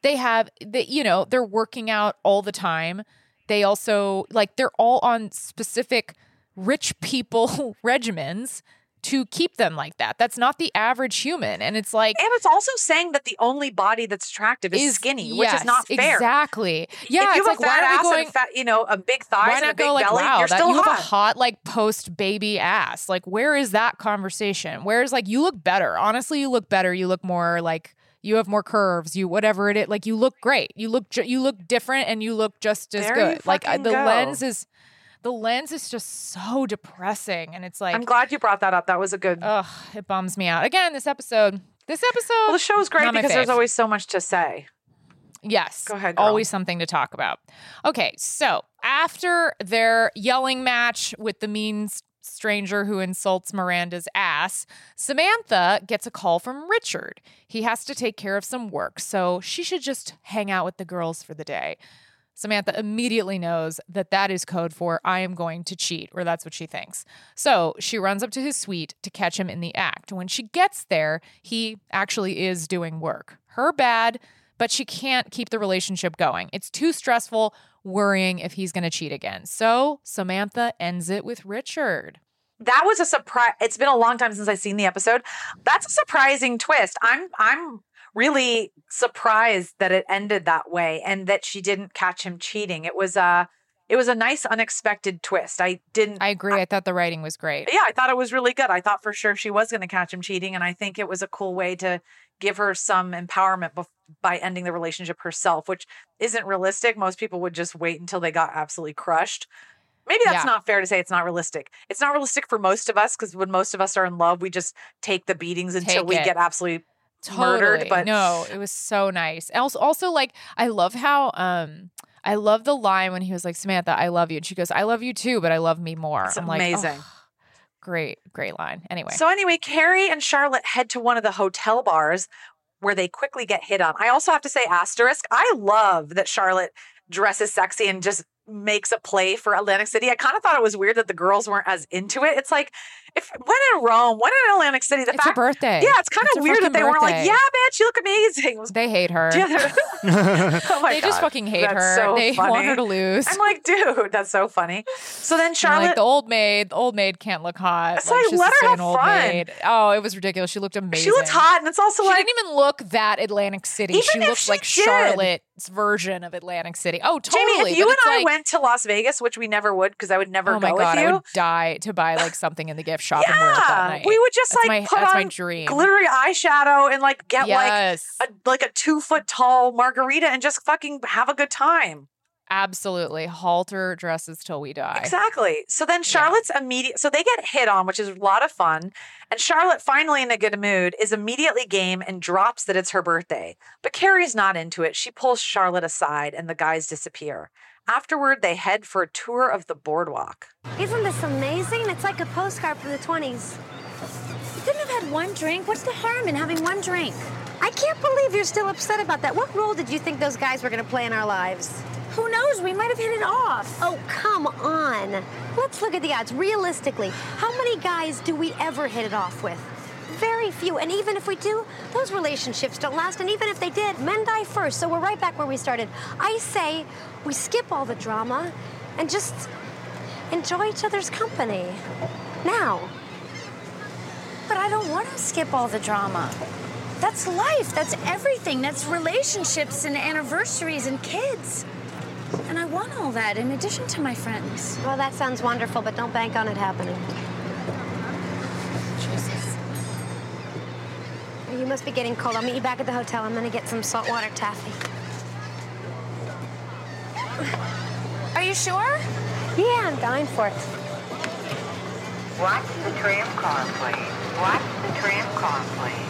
They're working out all the time. They also, like, they're all on specific rich people regimens to keep them like that. That's not the average human. And it's like... And it's also saying that the only body that's attractive is skinny, which is not fair. Exactly. Yeah, if you it's have like, a fat ass going, and fat, a big thighs and a big belly, wow, you're still you hot. have a hot, like, post-baby ass. Like, where is that conversation? Whereas, like, you look better. Honestly, you look better. You look more, like... You have more curves, whatever it is. Like, you look great. You look different, and you look just as good. Like, the lens is just so depressing, and it's like... I'm glad you brought that up. That was a good... Ugh, it bums me out. Again, this episode... Well, the show's great because there's always so much to say. Yes. Go ahead, girl. Always something to talk about. Okay, so after their yelling match with the mean stranger who insults Miranda's ass, Samantha gets a call from Richard. He has to take care of some work, so she should just hang out with the girls for the day. Samantha immediately knows that is code for I am going to cheat, or that's what she thinks. So she runs up to his suite to catch him in the act. When she gets there, he actually is doing work. Her bad, but she can't keep the relationship going. It's too stressful. worrying if he's going to cheat again. So Samantha ends it with Richard. That was a surprise. It's been a long time since I've seen the episode. That's a surprising twist. I'm really surprised that it ended that way and that she didn't catch him cheating. It was a nice, unexpected twist. I agree. I thought the writing was great. Yeah, I thought it was really good. I thought for sure she was going to catch him cheating. And I think it was a cool way to give her some empowerment by ending the relationship herself, which isn't realistic. Most people would just wait until they got absolutely crushed. Maybe that's not fair to say it's not realistic. It's not realistic for most of us because when most of us are in love, we just take the beatings until we get absolutely murdered. But no, it was so nice. Also, like, I love how I love the line when he was like, Samantha, I love you. And she goes, I love you too, but I love me more. It's I'm amazing. Like, oh, great line. Anyway. So Carrie and Charlotte head to one of the hotel bars where they quickly get hit on. I also have to say asterisk. I love that Charlotte dresses sexy and just makes a play for Atlantic City. I kind of thought it was weird that the girls weren't as into it. It's like, when in Rome, when in Atlantic City, it's her birthday. Yeah, it's kind of weird that they weren't like, yeah, bitch, you look amazing. They hate her. Oh my they God. just fucking hate That's her. So they funny. want her to lose. I'm like, dude, that's so funny. So then Charlotte, like, the old maid can't look hot. It's like let her have fun. Oh, it was ridiculous. She looked amazing. She looked hot, and it's also she didn't even look that Atlantic City. She looked like Charlotte's version of Atlantic City. Oh, totally. Jamie, if you and I went to Las Vegas, which we never would because I would never go with you. I would die to buy like something in the gift shop and wear it that night. We would just put on my dream. Glittery eyeshadow and like get like a 2-foot tall margarita and just fucking have a good time. Absolutely. Halter dresses till we die. Exactly. So then Charlotte's so they get hit on, which is a lot of fun. And Charlotte, finally in a good mood, is immediately game and drops that it's her birthday. But Carrie's not into it. She pulls Charlotte aside and the guys disappear. Afterward, they head for a tour of the boardwalk. Isn't this amazing? It's like a postcard from the 20s. You couldn't have had one drink. What's the harm in having one drink? I can't believe you're still upset about that. What role did you think those guys were going to play in our lives? Who knows? We might have hit it off. Oh, come on. Let's look at the odds. Realistically, how many guys do we ever hit it off with? Very few. And even if we do, those relationships don't last. And even if they did, men die first. So we're right back where we started. I say we skip all the drama and just enjoy each other's company. Now. But I don't want to skip all the drama. That's life. That's everything. That's relationships and anniversaries and kids. And I want all that in addition to my friends. Well, that sounds wonderful, but don't bank on it happening. Jesus. You must be getting cold. I'll meet you back at the hotel. I'm going to get some saltwater taffy. Are you sure? Yeah, I'm dying for it. Watch the tram car, please. Watch the tram car, please.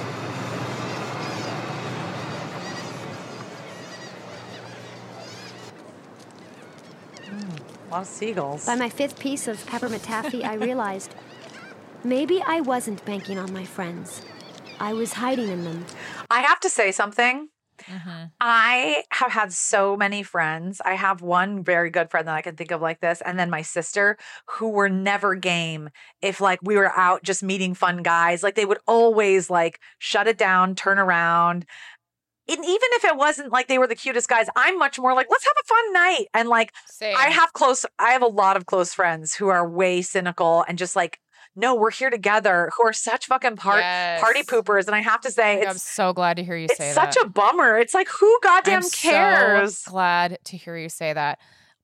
A lot of seagulls. By my 5th piece of peppermint taffy, I realized maybe I wasn't banking on my friends. I was hiding in them. I have to say something. Mm-hmm. I have had so many friends. I have one very good friend that I can think of like this. And then my sister, who were never game. If like we were out just meeting fun guys, like they would always like shut it down, turn around. And even if it wasn't like they were the cutest guys, I'm much more like, let's have a fun night. And like, same. I have a lot of close friends who are way cynical and just like, no, we're here together, who are such fucking party poopers. And I have to say, I'm so glad to hear you say that. It's such a bummer. It's like, who goddamn cares? So glad to hear you say that.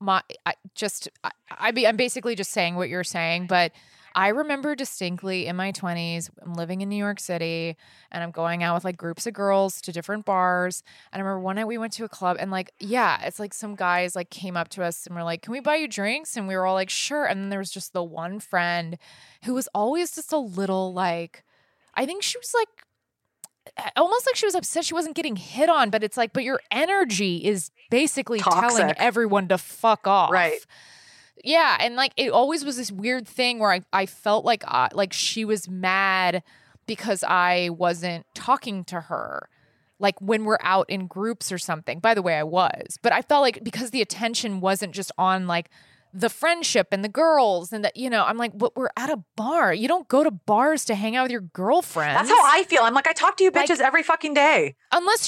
I'm basically just saying what you're saying, but I remember distinctly in my 20s, I'm living in New York City and I'm going out with like groups of girls to different bars. And I remember one night we went to a club and like, yeah, it's like some guys like came up to us and were like, can we buy you drinks? And we were all like, sure. And then there was just the one friend who was always just a little like, I think she was like, almost like she was upset she wasn't getting hit on, but it's like, but your energy is basically toxic. Telling everyone to fuck off. Right. Yeah, and like it always was this weird thing where I felt like she was mad because I wasn't talking to her, like when we're out in groups or something. By the way, I was, but I felt like because the attention wasn't just on like the friendship and the girls and that, you know, I'm like, but we're at a bar. You don't go to bars to hang out with your girlfriends. That's how I feel. I'm like, I talk to you bitches every fucking day. Unless you're like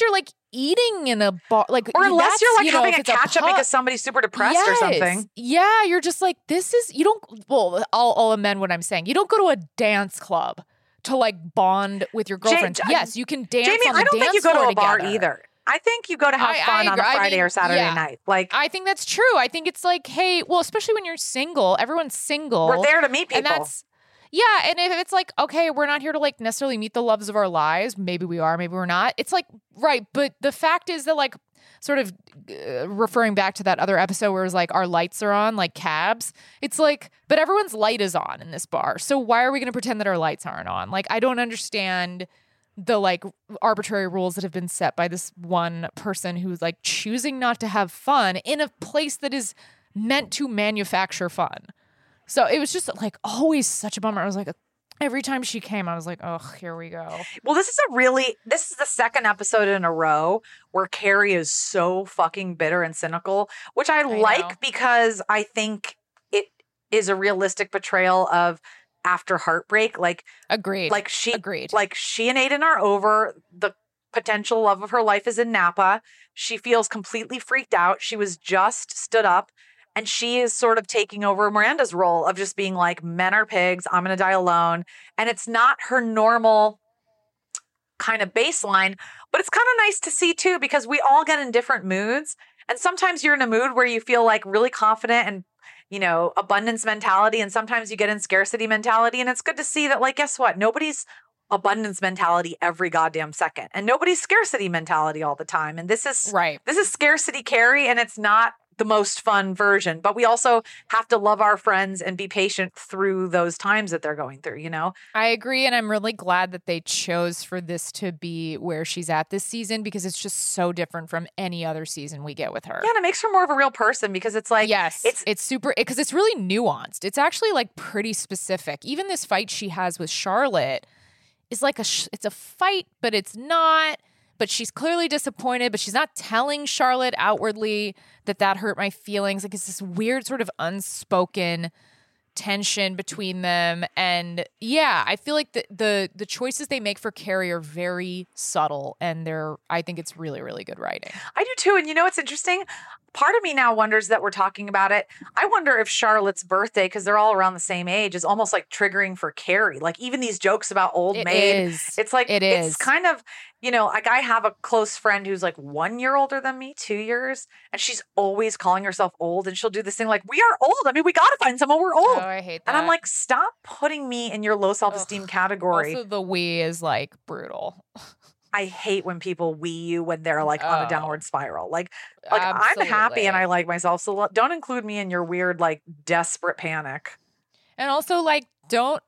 eating in a bar, like, or unless you're like having if a it's catch up because somebody's super depressed or something. Yeah, you're just like, this is, you don't, well, I'll amend what I'm saying. You don't go to a dance club to like bond with your girlfriends. Yes, you can dance Jamie, on the I don't think you dance go to a floor bar together. either. I think you go to have fun on a Friday or Saturday night. Like, I think that's true. I think it's like, hey, well, especially when you're single, everyone's single. We're there to meet people. And yeah, and if it's like, okay, we're not here to like necessarily meet the loves of our lives. Maybe we are, maybe we're not. It's like, right. But the fact is that like, sort of referring back to that other episode where it was like, our lights are on, like cabs. It's like, but everyone's light is on in this bar. So why are we going to pretend that our lights aren't on? Like, I don't understand the like arbitrary rules that have been set by this one person who's like choosing not to have fun in a place that is meant to manufacture fun. So it was just like always such a bummer. I was like, every time she came, I was like, oh, here we go. Well, this is the second episode in a row where Carrie is so fucking bitter and cynical, which I like because I think it is a realistic portrayal of after heartbreak. Like, agreed. Like she and Aiden are over. The potential love of her life is in Napa. She feels completely freaked out. She was just stood up. And she is sort of taking over Miranda's role of just being like, men are pigs, I'm going to die alone. And it's not her normal kind of baseline, but it's kind of nice to see too, because we all get in different moods. And sometimes you're in a mood where you feel like really confident and, you know, abundance mentality. And sometimes you get in scarcity mentality. And it's good to see that, like, guess what? Nobody's abundance mentality every goddamn second. And nobody's scarcity mentality all the time. And this is scarcity Carrie, and it's not the most fun version, but we also have to love our friends and be patient through those times that they're going through, you know? I agree. And I'm really glad that they chose for this to be where she's at this season, because it's just so different from any other season we get with her. Yeah. And it makes her more of a real person, because it's like, yes, it's super, because it's really nuanced. It's actually like pretty specific. Even this fight she has with Charlotte is like it's a fight, but it's not. But she's clearly disappointed, but she's not telling Charlotte outwardly that hurt my feelings. Like, it's this weird sort of unspoken tension between them. And yeah, I feel like the choices they make for Carrie are very subtle, and I think it's really, really good writing. I do too. And you know what's interesting? Part of me now wonders that we're talking about it. I wonder if Charlotte's birthday, because they're all around the same age, is almost like triggering for Carrie. Like, even these jokes about old maid. It's like, it's kind of, you know, like, I have a close friend who's like 1 year older than me, 2 years, and she's always calling herself old. And she'll do this thing like, we are old. I mean, we got to find someone, we're old. Oh, I hate that. And I'm like, stop putting me in your low self-esteem category. Also, the we is like brutal. I hate when people wee you when they're like on a downward spiral. Like Absolutely. I'm happy and I like myself. So don't include me in your weird, like, desperate panic. And also, like, don't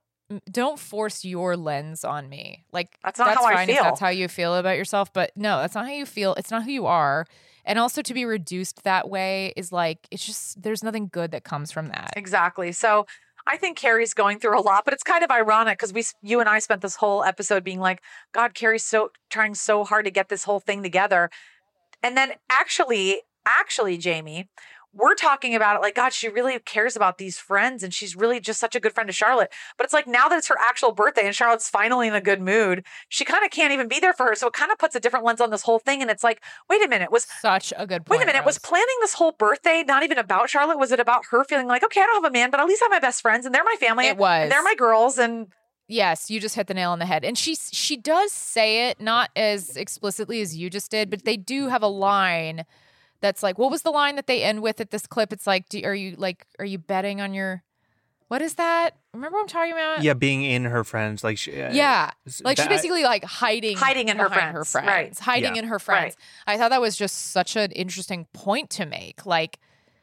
force your lens on me. Like, that's not how I feel. If that's how you feel about yourself. But no, that's not how you feel. It's not who you are. And also, to be reduced that way is like, it's just, there's nothing good that comes from that. Exactly. So I think Carrie's going through a lot, but it's kind of ironic because you and I spent this whole episode being like, God, Carrie's trying so hard to get this whole thing together. And then actually, Jamie, we're talking about it like, God, she really cares about these friends and she's really just such a good friend to Charlotte. But it's like, now that it's her actual birthday and Charlotte's finally in a good mood, she kind of can't even be there for her. So it kind of puts a different lens on this whole thing. And it's like, wait a minute, was such a good point. Wait a minute, Rose. Was planning this whole birthday not even about Charlotte? Was it about her feeling like, okay, I don't have a man, but at least I have my best friends and they're my family. It was. And they're my girls. And yes, you just hit the nail on the head. And she does say it, not as explicitly as you just did, but they do have a line that's like, what was the line that they end with at this clip? It's like, are you betting on your, what is that? Remember what I'm talking about? Yeah, being in her friends, like she's basically like hiding in her friends, right? Hiding in her friends. Right. I thought that was just such an interesting point to make, like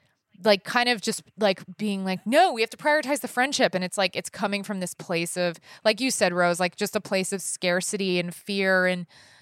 kind of just like being like, no, we have to prioritize the friendship, and it's like it's coming from this place of, like you said, Rose, like just a place of scarcity and fear. And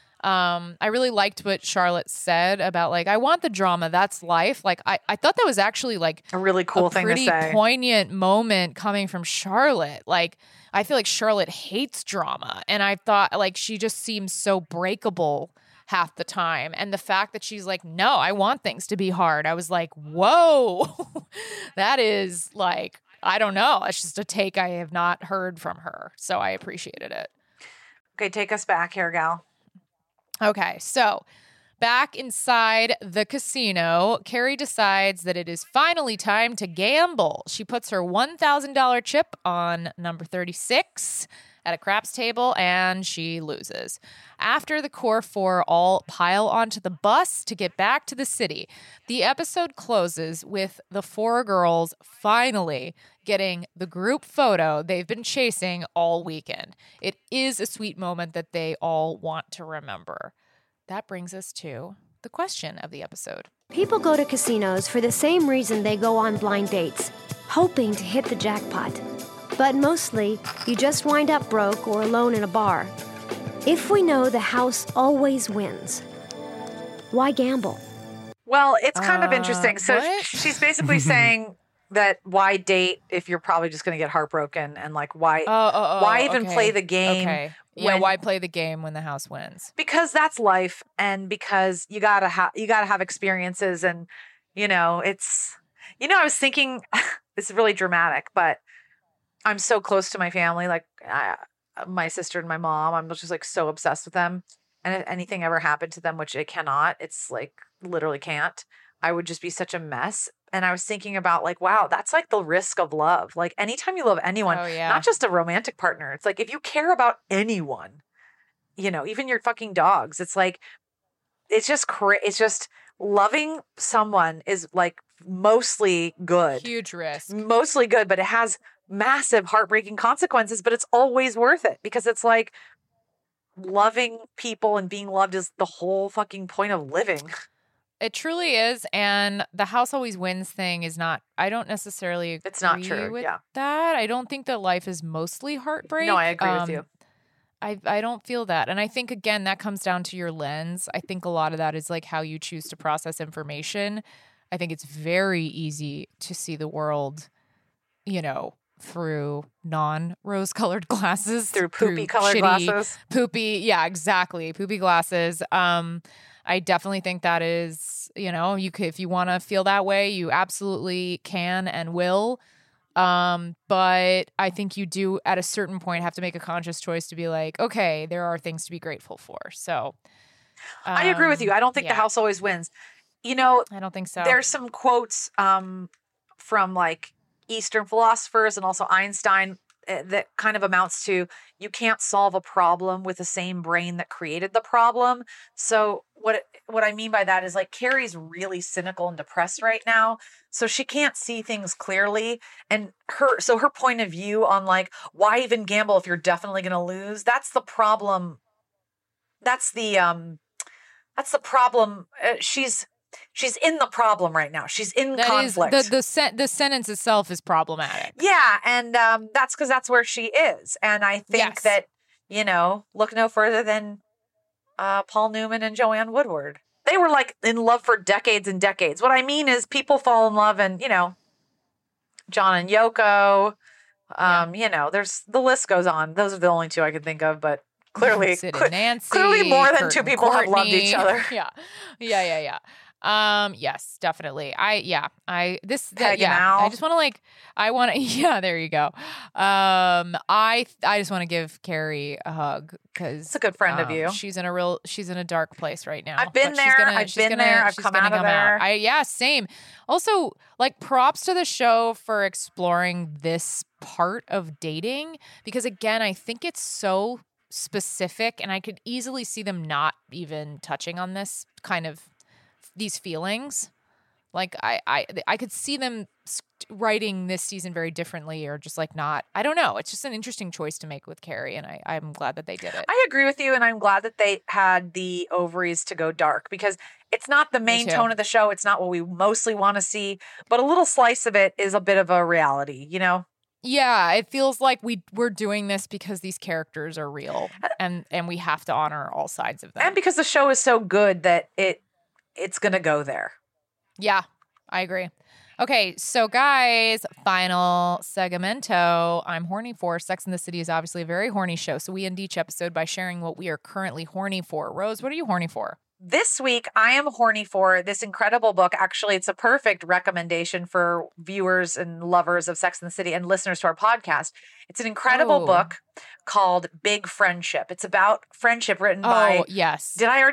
I really liked what Charlotte said about like, I want the drama. That's life. Like, I thought that was actually like a really cool thing to say. Pretty poignant moment coming from Charlotte. Like, I feel like Charlotte hates drama. And I thought like she just seems so breakable half the time. And the fact that she's like, no, I want things to be hard. I was like, whoa, that is like, I don't know. It's just a take I have not heard from her. So I appreciated it. Okay, take us back here, gal. Okay, so Back inside the casino, Carrie decides that it is finally time to gamble. She puts her $1,000 chip on number 36 at a craps table, and she loses. After the core four all pile onto the bus to get back to the city, the episode closes with the four girls finally getting the group photo they've been chasing all weekend. It is a sweet moment that they all want to remember. That brings us to the question of the episode. People go to casinos for the same reason they go on blind dates, hoping to hit the jackpot. But mostly, you just wind up broke or alone in a bar. If we know the house always wins, why gamble? Well, it's kind of interesting. So she's basically saying that why date if you're probably just going to get heartbroken, and like why even play the game? Okay. Yeah, why play the game when the house wins? Because that's life, and because you gotta have experiences, and it's I was thinking this is really dramatic, but I'm so close to my family, like my sister and my mom. I'm just like so obsessed with them, and if anything ever happened to them, which it cannot, it's like literally can't, I would just be such a mess. And I was thinking about like, wow, that's like the risk of love. Like anytime you love anyone, not just a romantic partner, it's like if you care about anyone, even your fucking dogs, it's like, it's just loving someone is like mostly good. Huge risk. Mostly good, but it has massive heartbreaking consequences, but it's always worth it because it's like loving people and being loved is the whole fucking point of living. It truly is, and the house always wins thing is not, I don't necessarily agree it's not true. With yeah. that. I don't think that life is mostly heartbreak. No, I agree with you. I don't feel that. And I think, again, that comes down to your lens. I think a lot of that is like how you choose to process information. I think it's very easy to see the world, through non-rose-colored glasses. Through poopy-colored glasses. Poopy, yeah, exactly. Poopy glasses. I definitely think that is, you could, if you want to feel that way, you absolutely can and will. But I think you do at a certain point have to make a conscious choice to be like, okay, there are things to be grateful for. So I agree with you. I don't think the house always wins. I don't think so. There's some quotes from like Eastern philosophers and also Einstein that kind of amounts to you can't solve a problem with the same brain that created the problem. So what I mean by that is like Carrie's really cynical and depressed right now. So she can't see things clearly. And her point of view on like, why even gamble if you're definitely going to lose? That's the problem. That's the problem. She's in the problem right now. She's in conflict. The sentence itself is problematic. Yeah, and that's because that's where she is. And I think that, look no further than Paul Newman and Joanne Woodward. They were like in love for decades and decades. What I mean is people fall in love and, John and Yoko, there's the list goes on. Those are the only two I can think of, but clearly, Sid and Nancy, clearly more than Kurt two and people Courtney. have loved each other. Yeah. Yes, definitely. Peg and Al. I just want to yeah, there you go. I just want to give Carrie a hug because it's a good friend of you. She's in a dark place right now. I've been there. I've come out of there. Same. Also, like props to the show for exploring this part of dating because again, I think it's so specific and I could easily see them not even touching on this kind of these feelings. Like I could see them writing this season very differently or just like not, I don't know. It's just an interesting choice to make with Carrie and I'm glad that they did it. I agree with you and I'm glad that they had the ovaries to go dark because it's not the main tone of the show. It's not what we mostly want to see, but a little slice of it is a bit of a reality, Yeah, it feels like we're doing this because these characters are real and we have to honor all sides of them. And because the show is so good that it's going to go there. Yeah, I agree. Okay, so guys, final segmento. I'm horny for. Sex and the City is obviously a very horny show, so we end each episode by sharing what we are currently horny for. Rose, what are you horny for? This week, I am horny for this incredible book. Actually, it's a perfect recommendation for viewers and lovers of Sex and the City and listeners to our podcast. It's an incredible book called Big Friendship. It's about friendship written by... yes. Did I already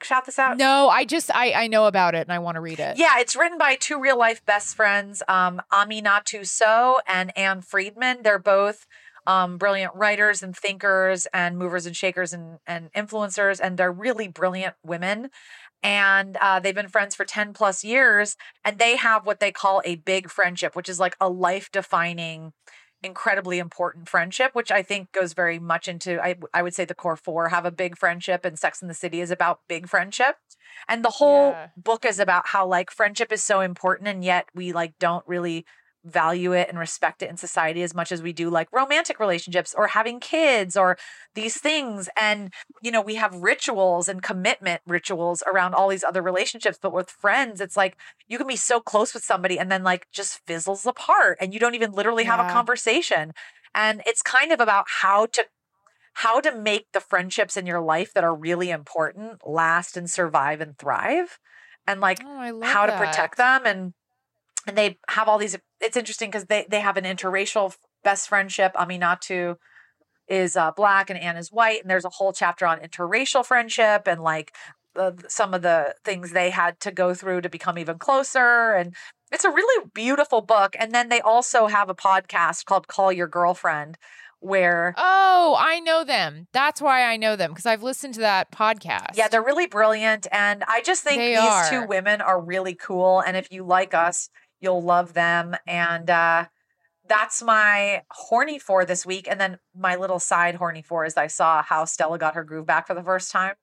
shout this out? No, I know about it and I want to read it. Yeah, it's written by two real life best friends, Aminatou Sow and Anne Friedman. They're both brilliant writers and thinkers and movers and shakers and influencers, and they're really brilliant women. And they've been friends for 10 plus years, and they have what they call a big friendship, which is like a life-defining, incredibly important friendship, which I think goes very much into, I would say the core four have a big friendship, and Sex and the City is about big friendship. And the whole book is about how like friendship is so important, and yet we like don't really value it and respect it in society as much as we do like romantic relationships or having kids or these things. And, you know, we have rituals and commitment rituals around all these other relationships. But with friends, it's like you can be so close with somebody and then like just fizzles apart and you don't even literally have a conversation. And it's kind of about how to make the friendships in your life that are really important last and survive and thrive, and like how to protect them. And they have all these, it's interesting because they have an interracial best friendship. Aminatou is Black and Anne is white. And there's a whole chapter on interracial friendship and like some of the things they had to go through to become even closer. And it's a really beautiful book. And then they also have a podcast called Call Your Girlfriend where... Oh, I know them. That's why I know them, because I've listened to that podcast. Yeah, they're really brilliant. And I just think these two women are really cool. And if you like us, you'll love them. And that's my horny for this week. And then my little side horny for is I saw how Stella got her groove back for the first time.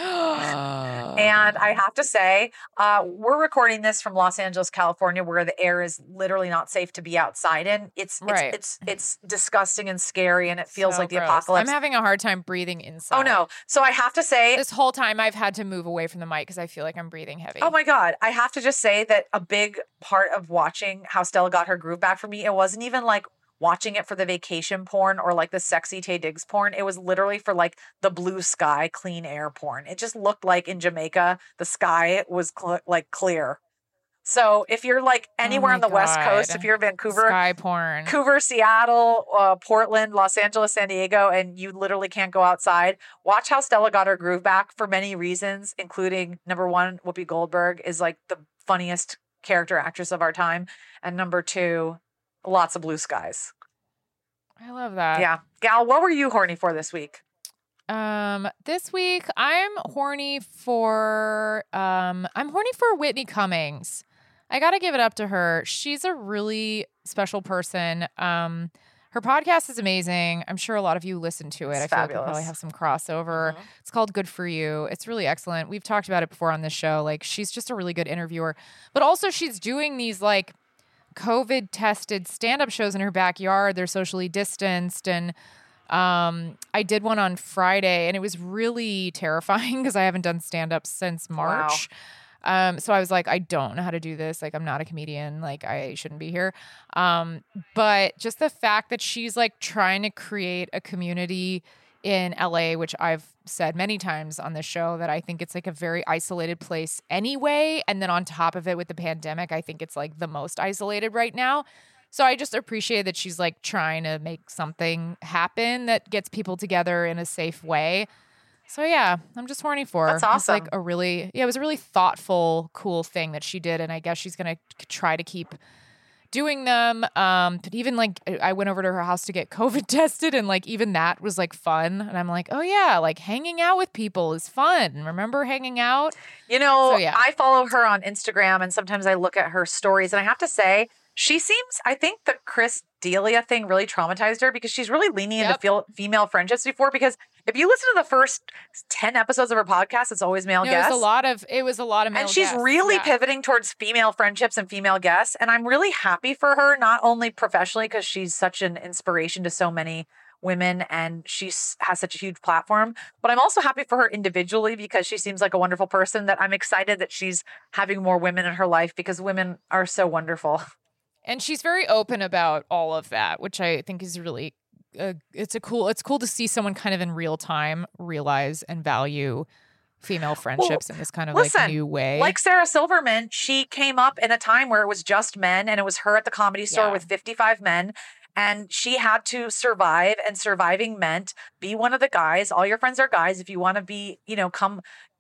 And I have to say, we're recording this from Los Angeles, California, where the air is literally not safe to be outside in. It's disgusting and scary, and it feels like the apocalypse. I'm having a hard time breathing inside. Oh no. So I have to say, this whole time I've had to move away from the mic because I feel like I'm breathing heavy. Oh my God. I have to just say that a big part of watching how Stella got her groove back for me, it wasn't even like watching it for the vacation porn or like the sexy Taye Diggs porn. It was literally for like the blue sky, clean air porn. It just looked like in Jamaica, the sky was like clear. So if you're like anywhere on the West Coast, if you're Vancouver, sky porn, Vancouver, Seattle, Portland, Los Angeles, San Diego, and you literally can't go outside, watch how Stella got her groove back for many reasons, including number one, Whoopi Goldberg is like the funniest character actress of our time. And number two, lots of blue skies. I love that. Yeah. Gal, what were you horny for this week? This week I'm horny for Whitney Cummings. I got to give it up to her. She's a really special person. Her podcast is amazing. I'm sure a lot of you listen to it. It's I feel fabulous. like we probably have some crossover. It's called Good For You. It's really excellent. We've talked about it before on this show. Like, she's just a really good interviewer, but also she's doing these like COVID tested stand-up shows in her backyard. They're socially distanced. And I did one on Friday and it was really terrifying because I haven't done stand-up since March. Wow. So I was like, I don't know how to do this. Like, I'm not a comedian. Like, I shouldn't be here. But just the fact that she's like trying to create a community in LA, which I've said many times on this show that I think it's like a very isolated place anyway. And then on top of it with the pandemic, I think it's like the most isolated right now. So I just appreciate that she's like trying to make something happen that gets people together in a safe way. So yeah, I'm just horny for her. That's awesome. It's like it was a really thoughtful, cool thing that she did. And I guess she's going to try to keep doing them. But even like I went over to her house to get COVID tested, and like even that was like fun. And I'm like, oh yeah, like hanging out with people is fun. Remember hanging out? You know, so, yeah. I follow her on Instagram and sometimes I look at her stories and I have to say, I think the Chris D'Elia thing really traumatized her because she's really leaning into female friendships before, because if you listen to the first 10 episodes of her podcast, it's always male guests. It was a lot of male guests. And she's really pivoting towards female friendships and female guests. And I'm really happy for her, not only professionally, because she's such an inspiration to so many women and she has such a huge platform, but I'm also happy for her individually because she seems like a wonderful person that I'm excited that she's having more women in her life because women are so wonderful. And she's very open about all of that, which I think is really it's cool to see someone kind of in real time realize and value female friendships in this kind of like new way. Like Sarah Silverman, she came up in a time where it was just men and it was her at the Comedy Store with 55 men. And she had to survive, and surviving meant be one of the guys. All your friends are guys. If you want to be, come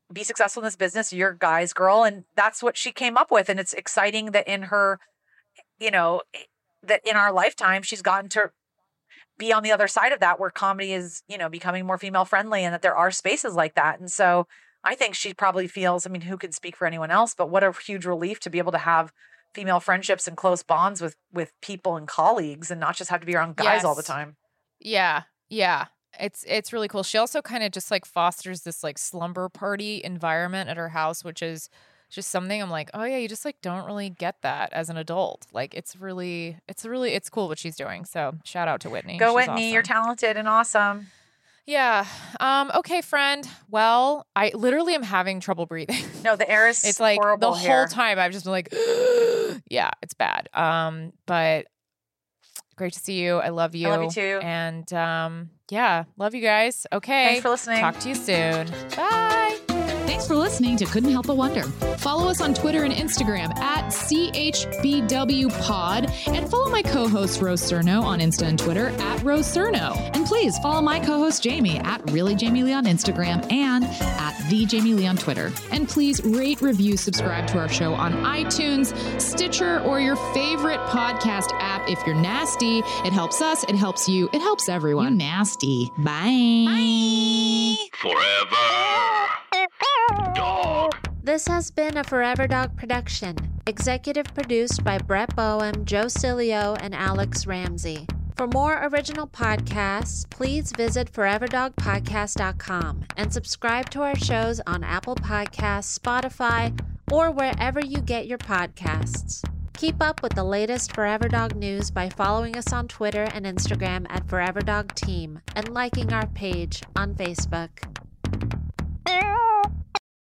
be successful in this business. You're a guy's girl. And that's what she came up with. And it's exciting that in her, that in our lifetime, she's gotten to be on the other side of that, where comedy is, becoming more female friendly, and that there are spaces like that. And so I think she probably feels, who can speak for anyone else, but what a huge relief to be able to have female friendships and close bonds with people and colleagues, and not just have to be around guys all the time. Yeah. Yeah. It's really cool. She also kind of just like fosters this like slumber party environment at her house, which is just something I'm like, oh yeah, you just like don't really get that as an adult. Like it's cool what she's doing. So shout out to Whitney. Go She's Whitney, awesome. You're talented and awesome. Yeah. Okay, friend. Well, I literally am having trouble breathing. No, the air is it's like horrible the here. whole time I've just been like, yeah, it's bad. But great to see you. I love you. I love you too. And yeah, love you guys. Okay. Thanks for listening. Talk to you soon. Bye. Thanks for listening to Couldn't Help But Wonder. Follow us on Twitter and Instagram at CHBWPod, and follow my co-host Rose Cerno on Insta and Twitter at Rose Cerno. And please follow my co-host Jamie at ReallyJamieLee on Instagram and at TheJamieLee on Twitter. And please rate, review, subscribe to our show on iTunes, Stitcher, or your favorite podcast app. If you're nasty, it helps us, it helps you, it helps everyone. You nasty. Bye. Bye. Forever Dog. This has been a Forever Dog production. Executive produced by Brett Boehm, Joe Cilio, and Alex Ramsey. For more original podcasts, please visit foreverdogpodcast.com and subscribe to our shows on Apple Podcasts, Spotify, or wherever you get your podcasts. Keep up with the latest Forever Dog news by following us on Twitter and Instagram at Forever Dog Team and liking our page on Facebook.